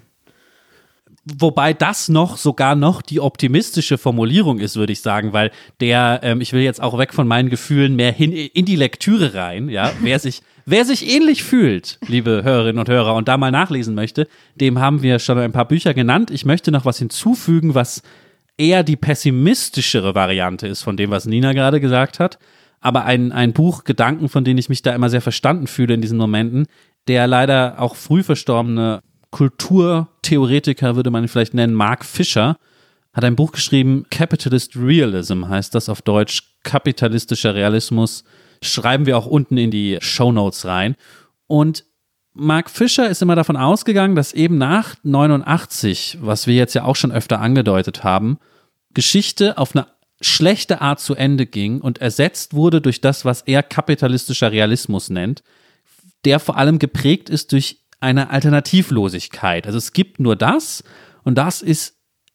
S2: Wobei das noch sogar noch die optimistische Formulierung ist, würde ich sagen, weil der, ähm, ich will jetzt auch weg von meinen Gefühlen mehr hin in die Lektüre rein, ja, wer sich, wer sich ähnlich fühlt, liebe Hörerinnen und Hörer, und da mal nachlesen möchte, dem haben wir schon ein paar Bücher genannt. Ich möchte noch was hinzufügen, was eher die pessimistischere Variante ist von dem, was Nina gerade gesagt hat, aber ein, ein Buch, Gedanken, von denen ich mich da immer sehr verstanden fühle in diesen Momenten, der leider auch früh verstorbene Kulturtheoretiker, würde man ihn vielleicht nennen, Mark Fisher, hat ein Buch geschrieben, Capitalist Realism heißt das auf Deutsch, kapitalistischer Realismus, schreiben wir auch unten in die Shownotes rein. Und Mark Fisher ist immer davon ausgegangen, dass eben nach neunundachtzig, was wir jetzt ja auch schon öfter angedeutet haben, Geschichte auf eine schlechte Art zu Ende ging und ersetzt wurde durch das, was er kapitalistischer Realismus nennt, der vor allem geprägt ist durch eine Alternativlosigkeit. Also es gibt nur das und das ist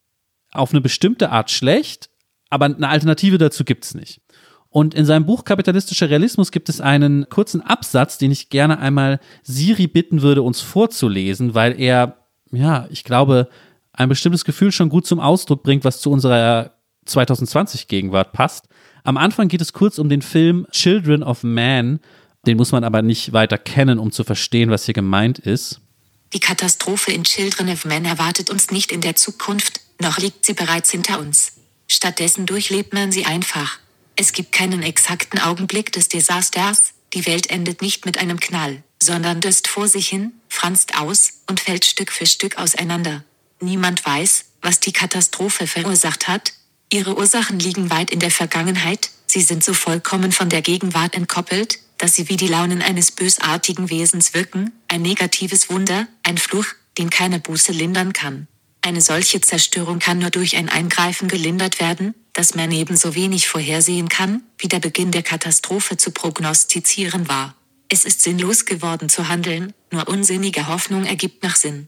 S2: auf eine bestimmte Art schlecht, aber eine Alternative dazu gibt es nicht. Und in seinem Buch Kapitalistischer Realismus gibt es einen kurzen Absatz, den ich gerne einmal Siri bitten würde, uns vorzulesen, weil er, ja, ich glaube, ein bestimmtes Gefühl schon gut zum Ausdruck bringt, was zu unserer zwanzig zwanzig-Gegenwart passt. Am Anfang geht es kurz um den Film Children of Man. Den muss man aber nicht weiter kennen, um zu verstehen, was hier gemeint ist.
S1: Die Katastrophe in Children of Man erwartet uns nicht in der Zukunft, noch liegt sie bereits hinter uns. Stattdessen durchlebt man sie einfach. Es gibt keinen exakten Augenblick des Desasters, die Welt endet nicht mit einem Knall, sondern döst vor sich hin, franzt aus und fällt Stück für Stück auseinander. Niemand weiß, was die Katastrophe verursacht hat. Ihre Ursachen liegen weit in der Vergangenheit, sie sind so vollkommen von der Gegenwart entkoppelt, dass sie wie die Launen eines bösartigen Wesens wirken, ein negatives Wunder, ein Fluch, den keine Buße lindern kann. Eine solche Zerstörung kann nur durch ein Eingreifen gelindert werden, das man ebenso wenig vorhersehen kann, wie der Beginn der Katastrophe zu prognostizieren war. Es ist sinnlos geworden zu handeln, nur unsinnige Hoffnung ergibt noch Sinn.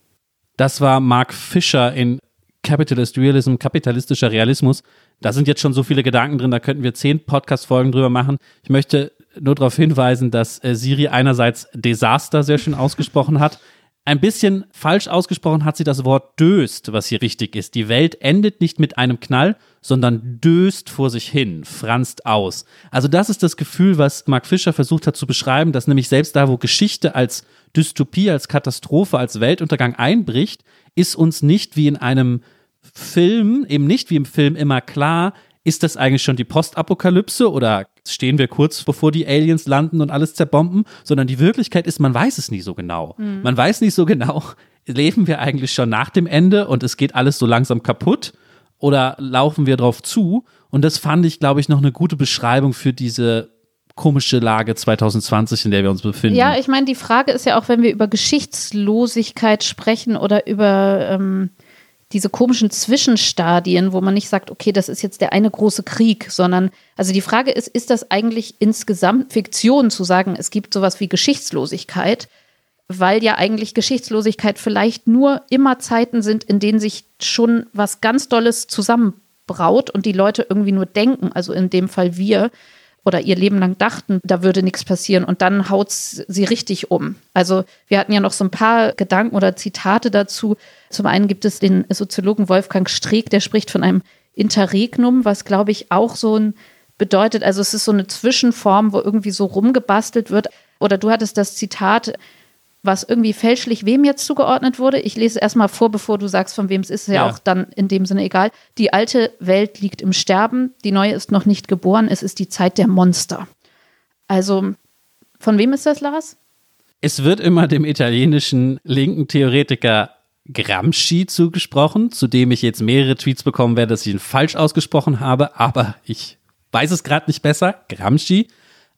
S2: Das war Mark Fisher in Capitalist Realism, kapitalistischer Realismus. Da sind jetzt schon so viele Gedanken drin, da könnten wir zehn Podcast-Folgen drüber machen. Ich möchte nur darauf hinweisen, dass äh, Siri einerseits Desaster sehr schön ausgesprochen hat. Ein bisschen falsch ausgesprochen hat sie das Wort döst, was hier richtig ist. Die Welt endet nicht mit einem Knall, sondern döst vor sich hin, franzt aus. Also das ist das Gefühl, was Mark Fisher versucht hat zu beschreiben, dass nämlich selbst da, wo Geschichte als Dystopie, als Katastrophe, als Weltuntergang einbricht, ist uns nicht wie in einem Film, eben nicht wie im Film immer klar, ist das eigentlich schon die Postapokalypse oder stehen wir kurz bevor die Aliens landen und alles zerbomben, sondern die Wirklichkeit ist, man weiß es nie so genau. Mhm. Man weiß nicht so genau, leben wir eigentlich schon nach dem Ende und es geht alles so langsam kaputt oder laufen wir drauf zu? Und das fand ich, glaube ich, noch eine gute Beschreibung für diese komische Lage zwanzig zwanzig, in der wir uns befinden.
S3: Ja, ich meine, die Frage ist ja auch, wenn wir über Geschichtslosigkeit sprechen oder über ähm diese komischen Zwischenstadien, wo man nicht sagt, okay, das ist jetzt der eine große Krieg, sondern, also die Frage ist, ist das eigentlich insgesamt Fiktion zu sagen, es gibt sowas wie Geschichtslosigkeit, weil ja eigentlich Geschichtslosigkeit vielleicht nur immer Zeiten sind, in denen sich schon was ganz Dolles zusammenbraut und die Leute irgendwie nur denken, also in dem Fall wir, oder ihr Leben lang dachten, da würde nichts passieren und dann haut sie richtig um. Also wir hatten ja noch so ein paar Gedanken oder Zitate dazu. Zum einen gibt es den Soziologen Wolfgang Streeck, der spricht von einem Interregnum, was glaube ich auch so ein bedeutet, also es ist so eine Zwischenform, wo irgendwie so rumgebastelt wird. Oder du hattest das Zitat, was irgendwie fälschlich wem jetzt zugeordnet wurde. Ich lese erstmal vor, bevor du sagst, von wem es ist, ist ja, ja auch dann in dem Sinne egal. Die alte Welt liegt im Sterben, die neue ist noch nicht geboren, es ist die Zeit der Monster. Also, von wem ist das, Lars?
S2: Es wird immer dem italienischen linken Theoretiker Gramsci zugesprochen, zu dem ich jetzt mehrere Tweets bekommen werde, dass ich ihn falsch ausgesprochen habe, aber ich weiß es gerade nicht besser. Gramsci.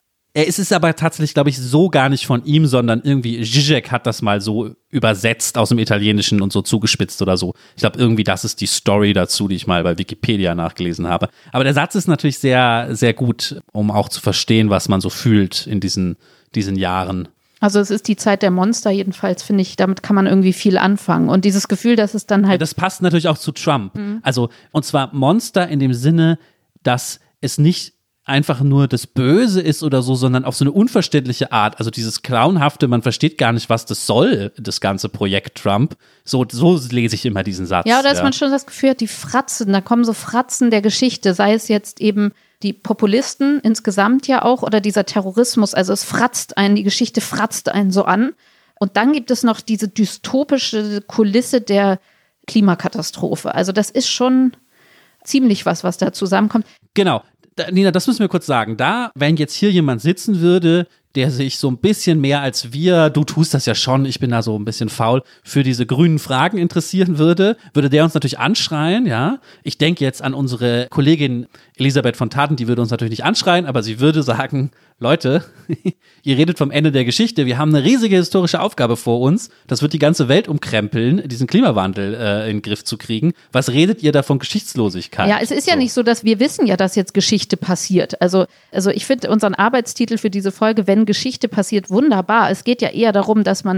S2: Es ist aber tatsächlich, glaube ich, so gar nicht von ihm, sondern irgendwie Zizek hat das mal so übersetzt aus dem Italienischen und so zugespitzt oder so. Ich glaube, irgendwie das ist die Story dazu, die ich mal bei Wikipedia nachgelesen habe. Aber der Satz ist natürlich sehr, sehr gut, um auch zu verstehen, was man so fühlt in diesen, diesen Jahren.
S3: Also es ist die Zeit der Monster jedenfalls, finde ich, damit kann man irgendwie viel anfangen. Und dieses Gefühl, dass es dann halt…
S2: Ja, das passt natürlich auch zu Trump. Mhm. Also, und zwar Monster in dem Sinne, dass es nicht einfach nur das Böse ist oder so, sondern auf so eine unverständliche Art. Also dieses Clownhafte, man versteht gar nicht, was das soll, das ganze Projekt Trump. So, so lese ich immer diesen Satz.
S3: Ja, oder dass ja. man schon das Gefühl hat, die Fratzen, da kommen so Fratzen der Geschichte, sei es jetzt eben die Populisten insgesamt ja auch oder dieser Terrorismus, also es fratzt einen, die Geschichte fratzt einen so an. Und dann gibt es noch diese dystopische Kulisse der Klimakatastrophe. Also das ist schon ziemlich was, was da zusammenkommt.
S2: Genau. Da, Nina, das müssen wir kurz sagen. Da, wenn jetzt hier jemand sitzen würde, der sich so ein bisschen mehr als wir, du tust das ja schon, ich bin da so ein bisschen faul, für diese grünen Fragen interessieren würde, würde der uns natürlich anschreien, ja. Ich denke jetzt an unsere Kollegin Elisabeth von Taten, die würde uns natürlich nicht anschreien, aber sie würde sagen, Leute, ihr redet vom Ende der Geschichte, wir haben eine riesige historische Aufgabe vor uns, das wird die ganze Welt umkrempeln, diesen Klimawandel äh, in den Griff zu kriegen. Was redet ihr da von Geschichtslosigkeit?
S3: Ja, es ist ja so. Nicht so, dass wir wissen ja, dass jetzt Geschichte passiert. Also, also ich finde unseren Arbeitstitel für diese Folge, wenn Geschichte passiert, wunderbar. Es geht ja eher darum, dass man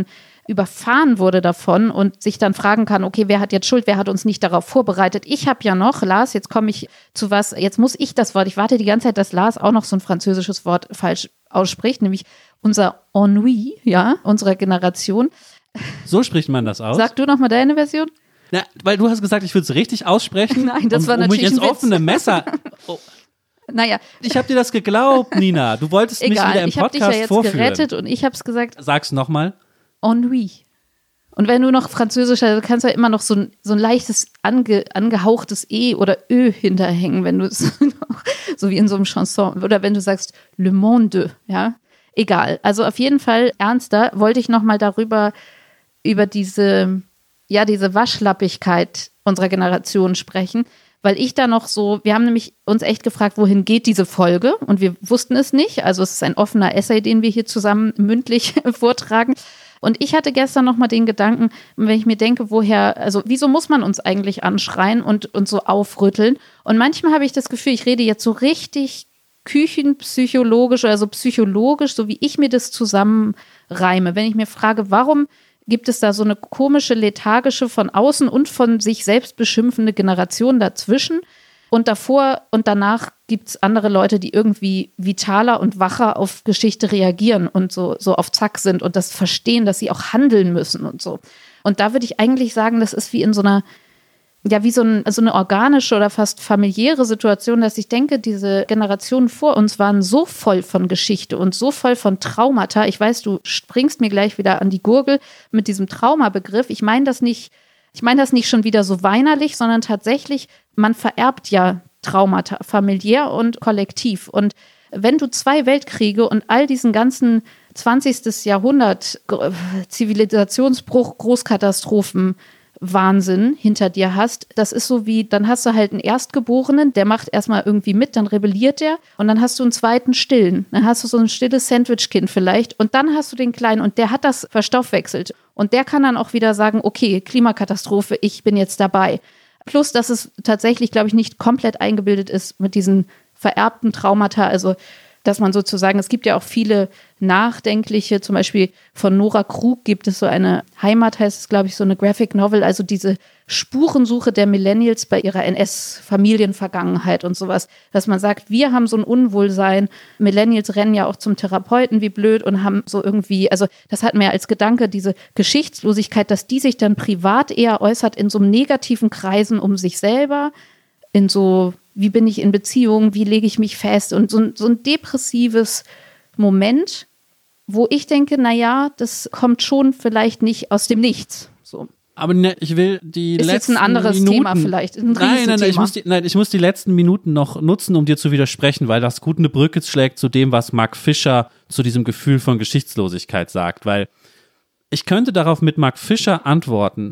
S3: überfahren wurde davon und sich dann fragen kann, okay, wer hat jetzt Schuld, wer hat uns nicht darauf vorbereitet? Ich habe ja noch, Lars, jetzt komme ich zu was, jetzt muss ich das Wort, ich warte die ganze Zeit, dass Lars auch noch so ein französisches Wort falsch ausspricht, nämlich unser Ennui, ja, unserer Generation.
S2: So spricht man das aus?
S3: Sag du nochmal deine Version.
S2: Na, weil du hast gesagt, ich würde es richtig aussprechen.
S3: Nein, das
S2: um,
S3: war
S2: um
S3: natürlich
S2: mich ins
S3: ein Witz.
S2: offene Messer. Oh.
S3: Naja.
S2: Ich habe dir das geglaubt, Nina. Du wolltest
S3: Egal,
S2: mich wieder im
S3: ich hab
S2: Podcast
S3: dich ja jetzt
S2: vorführen.
S3: gerettet und ich habe es gesagt.
S2: Sag's nochmal.
S3: Ennui. Und wenn du noch Französisch hast, kannst du ja immer noch so ein, so ein leichtes, ange, angehauchtes E oder Ö hinterhängen, wenn du es so wie in so einem Chanson. Oder wenn du sagst Le Monde, ja. Egal. Also auf jeden Fall ernster wollte ich nochmal darüber, über diese, ja, diese Waschlappigkeit unserer Generation sprechen. Weil ich da noch so, wir haben nämlich uns echt gefragt, wohin geht diese Folge? Und wir wussten es nicht. Also es ist ein offener Essay, den wir hier zusammen mündlich vortragen. Und ich hatte gestern noch mal den Gedanken, wenn ich mir denke, woher, also wieso muss man uns eigentlich anschreien und, und so aufrütteln? Und manchmal habe ich das Gefühl, ich rede jetzt so richtig küchenpsychologisch oder so psychologisch, so wie ich mir das zusammenreime. Wenn ich mir frage, warum gibt es da so eine komische, lethargische, von außen und von sich selbst beschimpfende Generation dazwischen? Und davor und danach gibt es andere Leute, die irgendwie vitaler und wacher auf Geschichte reagieren und so, so auf Zack sind und das verstehen, dass sie auch handeln müssen und so. Und da würde ich eigentlich sagen, das ist wie in so einer, ja, wie so, ein, so eine organische oder fast familiäre Situation, dass ich denke, diese Generationen vor uns waren so voll von Geschichte und so voll von Traumata. Ich weiß, du springst mir gleich wieder an die Gurgel mit diesem Traumabegriff. Ich meine das nicht, ich meine das nicht schon wieder so weinerlich, sondern tatsächlich, man vererbt ja Traumata, familiär und kollektiv. Und wenn du zwei Weltkriege und all diesen ganzen zwanzigsten Jahrhundert Zivilisationsbruch, Großkatastrophen, Wahnsinn hinter dir hast, das ist so wie, dann hast du halt einen Erstgeborenen, der macht erstmal irgendwie mit, dann rebelliert der und dann hast du einen zweiten Stillen. Dann hast du so ein stilles Sandwich-Kind vielleicht und dann hast du den Kleinen und der hat das verstoffwechselt und der kann dann auch wieder sagen, okay, Klimakatastrophe, ich bin jetzt dabei. Plus, dass es tatsächlich, glaube ich, nicht komplett eingebildet ist mit diesen vererbten Traumata, also dass man sozusagen, es gibt ja auch viele nachdenkliche, zum Beispiel von Nora Krug gibt es so eine Heimat, heißt es, glaube ich, so eine Graphic Novel, also diese Spurensuche der Millennials bei ihrer N S-Familienvergangenheit und sowas, dass man sagt, wir haben so ein Unwohlsein, Millennials rennen ja auch zum Therapeuten wie blöd und haben so irgendwie, also das hat mir ja als Gedanke, diese Geschichtslosigkeit, dass die sich dann privat eher äußert in so einem negativen Kreisen um sich selber, in so, wie bin ich in Beziehung, wie lege ich mich fest und so, so ein depressives Moment, wo ich denke, naja, das kommt schon vielleicht nicht aus dem Nichts. So.
S2: Aber ne, ich will die
S3: ist
S2: letzten
S3: jetzt ein anderes
S2: Minuten,
S3: Thema vielleicht, ein
S2: nein, nein, nein, ich muss, die,
S3: Thema.
S2: nein, ich muss die letzten Minuten noch nutzen, um dir zu widersprechen, weil das gut eine Brücke schlägt zu dem, was Mark Fisher zu diesem Gefühl von Geschichtslosigkeit sagt, weil ich könnte darauf mit Mark Fisher antworten.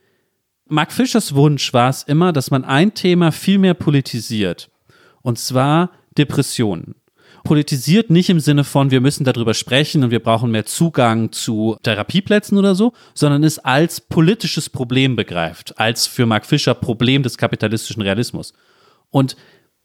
S2: Mark Fischers Wunsch war es immer, dass man ein Thema viel mehr politisiert. Und zwar Depressionen. Politisiert nicht im Sinne von, wir müssen darüber sprechen und wir brauchen mehr Zugang zu Therapieplätzen oder so, sondern es als politisches Problem begreift, als für Mark Fisher Problem des kapitalistischen Realismus. Und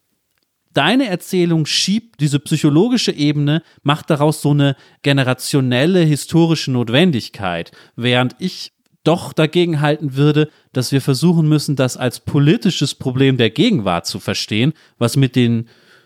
S2: deine Erzählung schiebt diese psychologische Ebene, macht daraus so eine generationelle historische Notwendigkeit, während ich doch dagegen halten würde, dass wir versuchen müssen, das als politisches Problem der Gegenwart zu verstehen, was mit den,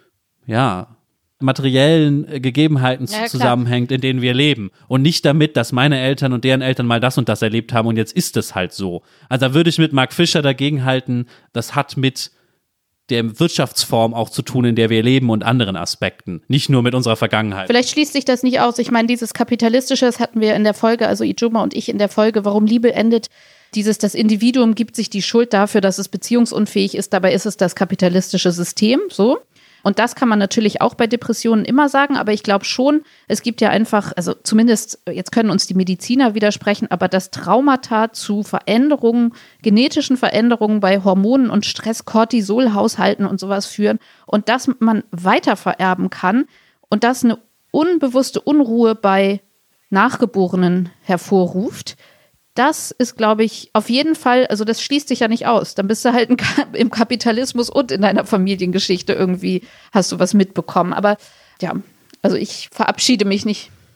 S2: ja, materiellen Gegebenheiten
S3: ja,
S2: zusammenhängt, in denen wir leben. Und nicht damit, dass meine Eltern und deren Eltern mal das und das erlebt haben und jetzt ist es halt so. Also da würde ich mit Mark Fisher dagegen halten, das hat mit der Wirtschaftsform auch zu tun, in der wir leben und anderen Aspekten, nicht nur mit unserer Vergangenheit.
S3: Vielleicht schließt sich das nicht aus. Ich meine, dieses Kapitalistische, das hatten wir in der Folge, also Ijoma und ich in der Folge, warum Liebe endet, dieses, das Individuum gibt sich die Schuld dafür, dass es beziehungsunfähig ist, dabei ist es das kapitalistische System, so. Und das kann man natürlich auch bei Depressionen immer sagen, aber ich glaube schon, es gibt ja einfach, also zumindest, jetzt können uns die Mediziner widersprechen, aber dass Traumata zu Veränderungen, genetischen Veränderungen bei Hormonen und Stress, Cortisolhaushalten und sowas führen und dass man weiter vererben kann und das eine unbewusste Unruhe bei Nachgeborenen hervorruft. Das ist, glaube ich, auf jeden Fall, also das schließt sich ja nicht aus. Dann bist du halt im Kapitalismus und in deiner Familiengeschichte irgendwie, hast du was mitbekommen. Aber ja, also ich verabschiede mich nicht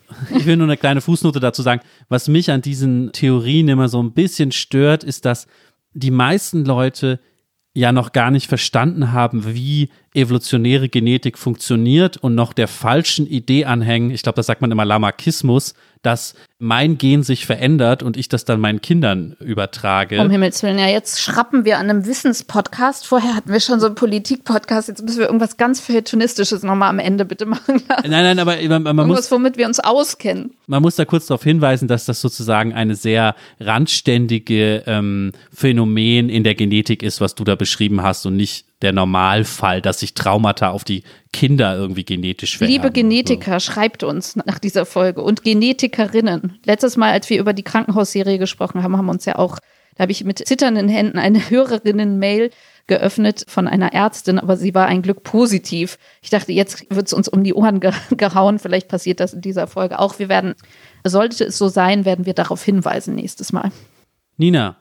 S2: ich will nur eine kleine Fußnote dazu sagen, was mich an diesen Theorien immer so ein bisschen stört, ist, dass die meisten Leute ja noch gar nicht verstanden haben, wie evolutionäre Genetik funktioniert und noch der falschen Idee anhängen, ich glaube, das sagt man immer Lamarckismus, dass mein Gen sich verändert und ich das dann meinen Kindern übertrage.
S3: Um Himmels Willen, ja, jetzt schrappen wir an einem Wissenspodcast. Vorher hatten wir schon so einen Politik-Podcast, jetzt müssen wir irgendwas ganz Feuilletonistisches nochmal am Ende bitte machen lassen.
S2: Nein, nein, aber man, man
S3: irgendwas,
S2: muss,
S3: womit wir uns auskennen.
S2: Man muss da kurz darauf hinweisen, dass das sozusagen eine sehr randständige ähm, Phänomen in der Genetik ist, was du da beschrieben hast und nicht der Normalfall, dass sich Traumata auf die Kinder irgendwie genetisch vererben.
S3: Liebe Genetiker, so. Schreibt uns nach dieser Folge und Genetikerinnen. Letztes Mal, als wir über die Krankenhausserie gesprochen haben, haben wir uns ja auch, da habe ich mit zitternden Händen eine Hörerinnen-Mail geöffnet von einer Ärztin, aber sie war ein Glück positiv. Ich dachte, jetzt wird es uns um die Ohren ge- gehauen. Vielleicht passiert das in dieser Folge auch. Wir werden, sollte es so sein, werden wir darauf hinweisen nächstes Mal.
S2: Nina,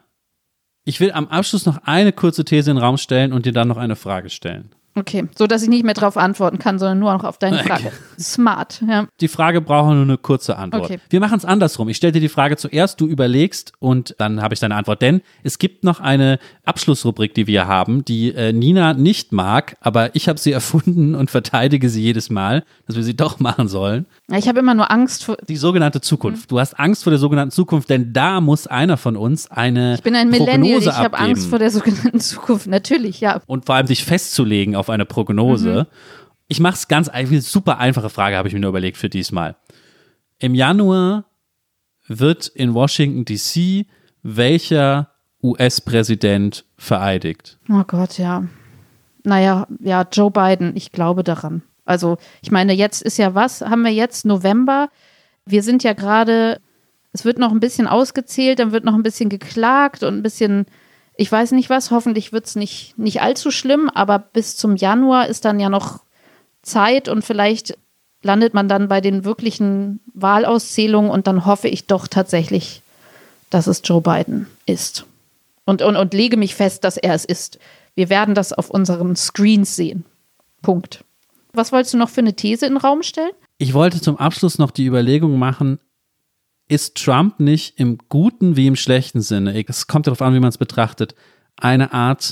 S2: ich will am Abschluss noch eine kurze These in den Raum stellen und dir dann noch eine Frage stellen.
S3: Okay, so dass ich nicht mehr darauf antworten kann, sondern nur noch auf deine Frage. Okay. Smart, ja.
S2: Die Frage braucht nur eine kurze Antwort. Okay. Wir machen es andersrum. Ich stelle dir die Frage zuerst, du überlegst und dann habe ich deine Antwort. Denn es gibt noch eine Abschlussrubrik, die wir haben, die äh, Nina nicht mag, aber ich habe sie erfunden und verteidige sie jedes Mal, dass wir sie doch machen sollen.
S3: Ich habe immer nur Angst vor...
S2: Die sogenannte Zukunft. Mhm. Du hast Angst vor der sogenannten Zukunft, denn da muss einer von uns eine
S3: Ich bin ein
S2: Prognose
S3: Millennial, ich
S2: habe
S3: Angst vor der sogenannten Zukunft. Natürlich, ja.
S2: Und vor allem dich festzulegen auf eine Prognose. Mhm. Ich mache es ganz einfach, super einfache Frage habe ich mir nur überlegt für diesmal. Im Januar wird in Washington D C welcher U S-Präsident vereidigt?
S3: Oh Gott, ja. Naja, ja, Joe Biden, ich glaube daran. Also ich meine, jetzt ist ja was, haben wir jetzt November, wir sind ja gerade, es wird noch ein bisschen ausgezählt, dann wird noch ein bisschen geklagt und ein bisschen, ich weiß nicht was, hoffentlich wird es nicht, nicht allzu schlimm, aber bis zum Januar ist dann ja noch Zeit und vielleicht landet man dann bei den wirklichen Wahlauszählungen und dann hoffe ich doch tatsächlich, dass es Joe Biden ist. Und, und, und lege mich fest, dass er es ist. Wir werden das auf unseren Screens sehen. Punkt. Was wolltest du noch für eine These in den Raum stellen?
S2: Ich wollte zum Abschluss noch die Überlegung machen, ist Trump nicht im guten wie im schlechten Sinne, es kommt darauf an, wie man es betrachtet, eine Art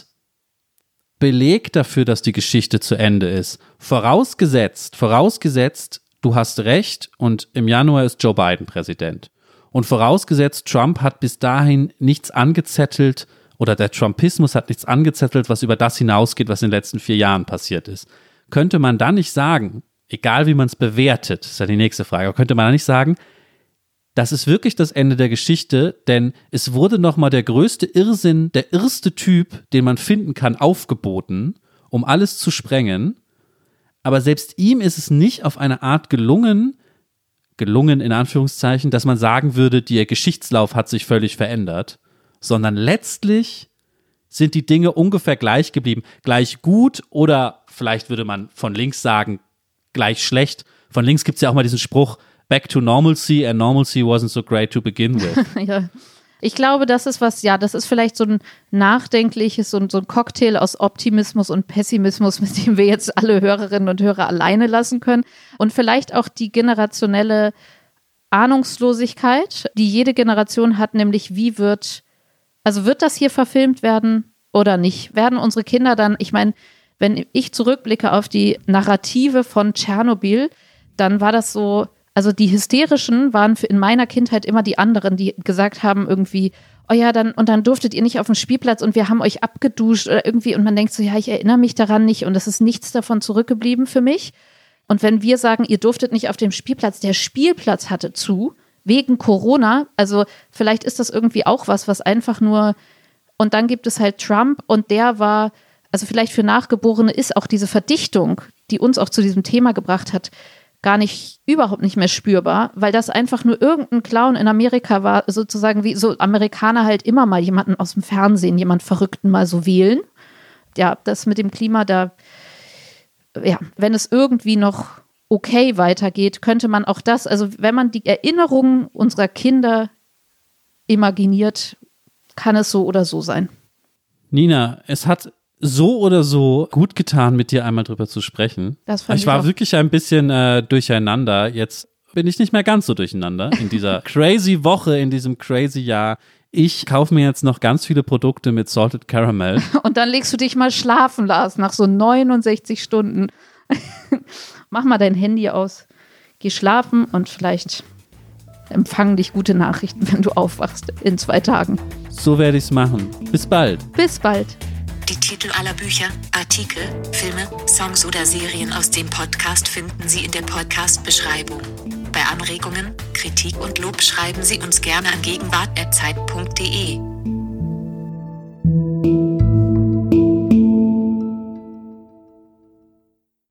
S2: Beleg dafür, dass die Geschichte zu Ende ist. Vorausgesetzt, vorausgesetzt, du hast recht und im Januar ist Joe Biden Präsident. Und vorausgesetzt, Trump hat bis dahin nichts angezettelt oder der Trumpismus hat nichts angezettelt, was über das hinausgeht, was in den letzten vier Jahren passiert ist. Könnte man dann nicht sagen, egal wie man es bewertet, ist ja die nächste Frage, könnte man dann nicht sagen, das ist wirklich das Ende der Geschichte, denn es wurde nochmal der größte Irrsinn, der irrste Typ, den man finden kann, aufgeboten, um alles zu sprengen. Aber selbst ihm ist es nicht auf eine Art gelungen, gelungen in Anführungszeichen, dass man sagen würde, der Geschichtslauf hat sich völlig verändert, sondern letztlich sind die Dinge ungefähr gleich geblieben. Gleich gut oder vielleicht würde man von links sagen, gleich schlecht. Von links gibt es ja auch mal diesen Spruch, back to normalcy and normalcy wasn't so great to begin with.
S3: Ja. Ich glaube, das ist was, ja, das ist vielleicht so ein nachdenkliches und so ein Cocktail aus Optimismus und Pessimismus, mit dem wir jetzt alle Hörerinnen und Hörer alleine lassen können. Und vielleicht auch die generationelle Ahnungslosigkeit, die jede Generation hat, nämlich wie wird, also wird das hier verfilmt werden oder nicht? Werden unsere Kinder dann, ich meine, wenn ich zurückblicke auf die Narrative von Tschernobyl, dann war das so, also die Hysterischen waren für in meiner Kindheit immer die anderen, die gesagt haben irgendwie, oh ja, dann und dann durftet ihr nicht auf den Spielplatz und wir haben euch abgeduscht oder irgendwie und man denkt so, ja, ich erinnere mich daran nicht und es ist nichts davon zurückgeblieben für mich. Und wenn wir sagen, ihr durftet nicht auf dem Spielplatz, der Spielplatz hatte zu, wegen Corona, also vielleicht ist das irgendwie auch was, was einfach nur, und dann gibt es halt Trump und der war, also vielleicht für Nachgeborene ist auch diese Verdichtung, die uns auch zu diesem Thema gebracht hat, gar nicht, überhaupt nicht mehr spürbar, weil das einfach nur irgendein Clown in Amerika war, sozusagen wie so Amerikaner halt immer mal jemanden aus dem Fernsehen, jemand Verrückten mal so wählen. Ja, das mit dem Klima, da, ja, wenn es irgendwie noch okay weitergeht, könnte man auch das, also wenn man die Erinnerungen unserer Kinder imaginiert, kann es so oder so sein.
S2: Nina, es hat so oder so gut getan, mit dir einmal drüber zu sprechen.
S3: Das fand
S2: ich war
S3: ich
S2: wirklich ein bisschen äh, durcheinander jetzt, bin ich nicht mehr ganz so durcheinander in dieser crazy Woche, in diesem crazy Jahr. Ich kaufe mir jetzt noch ganz viele Produkte mit Salted Caramel.
S3: Und dann legst du dich mal schlafen, Lars, nach so neunundsechzig Stunden. Mach mal dein Handy aus, geh schlafen und vielleicht empfangen dich gute Nachrichten, wenn du aufwachst in zwei Tagen.
S2: So werde ich es machen. Bis bald.
S3: Bis bald.
S1: Die Titel aller Bücher, Artikel, Filme, Songs oder Serien aus dem Podcast finden Sie in der Podcast-Beschreibung. Bei Anregungen, Kritik und Lob schreiben Sie uns gerne an gegenwart at zeit punkt de.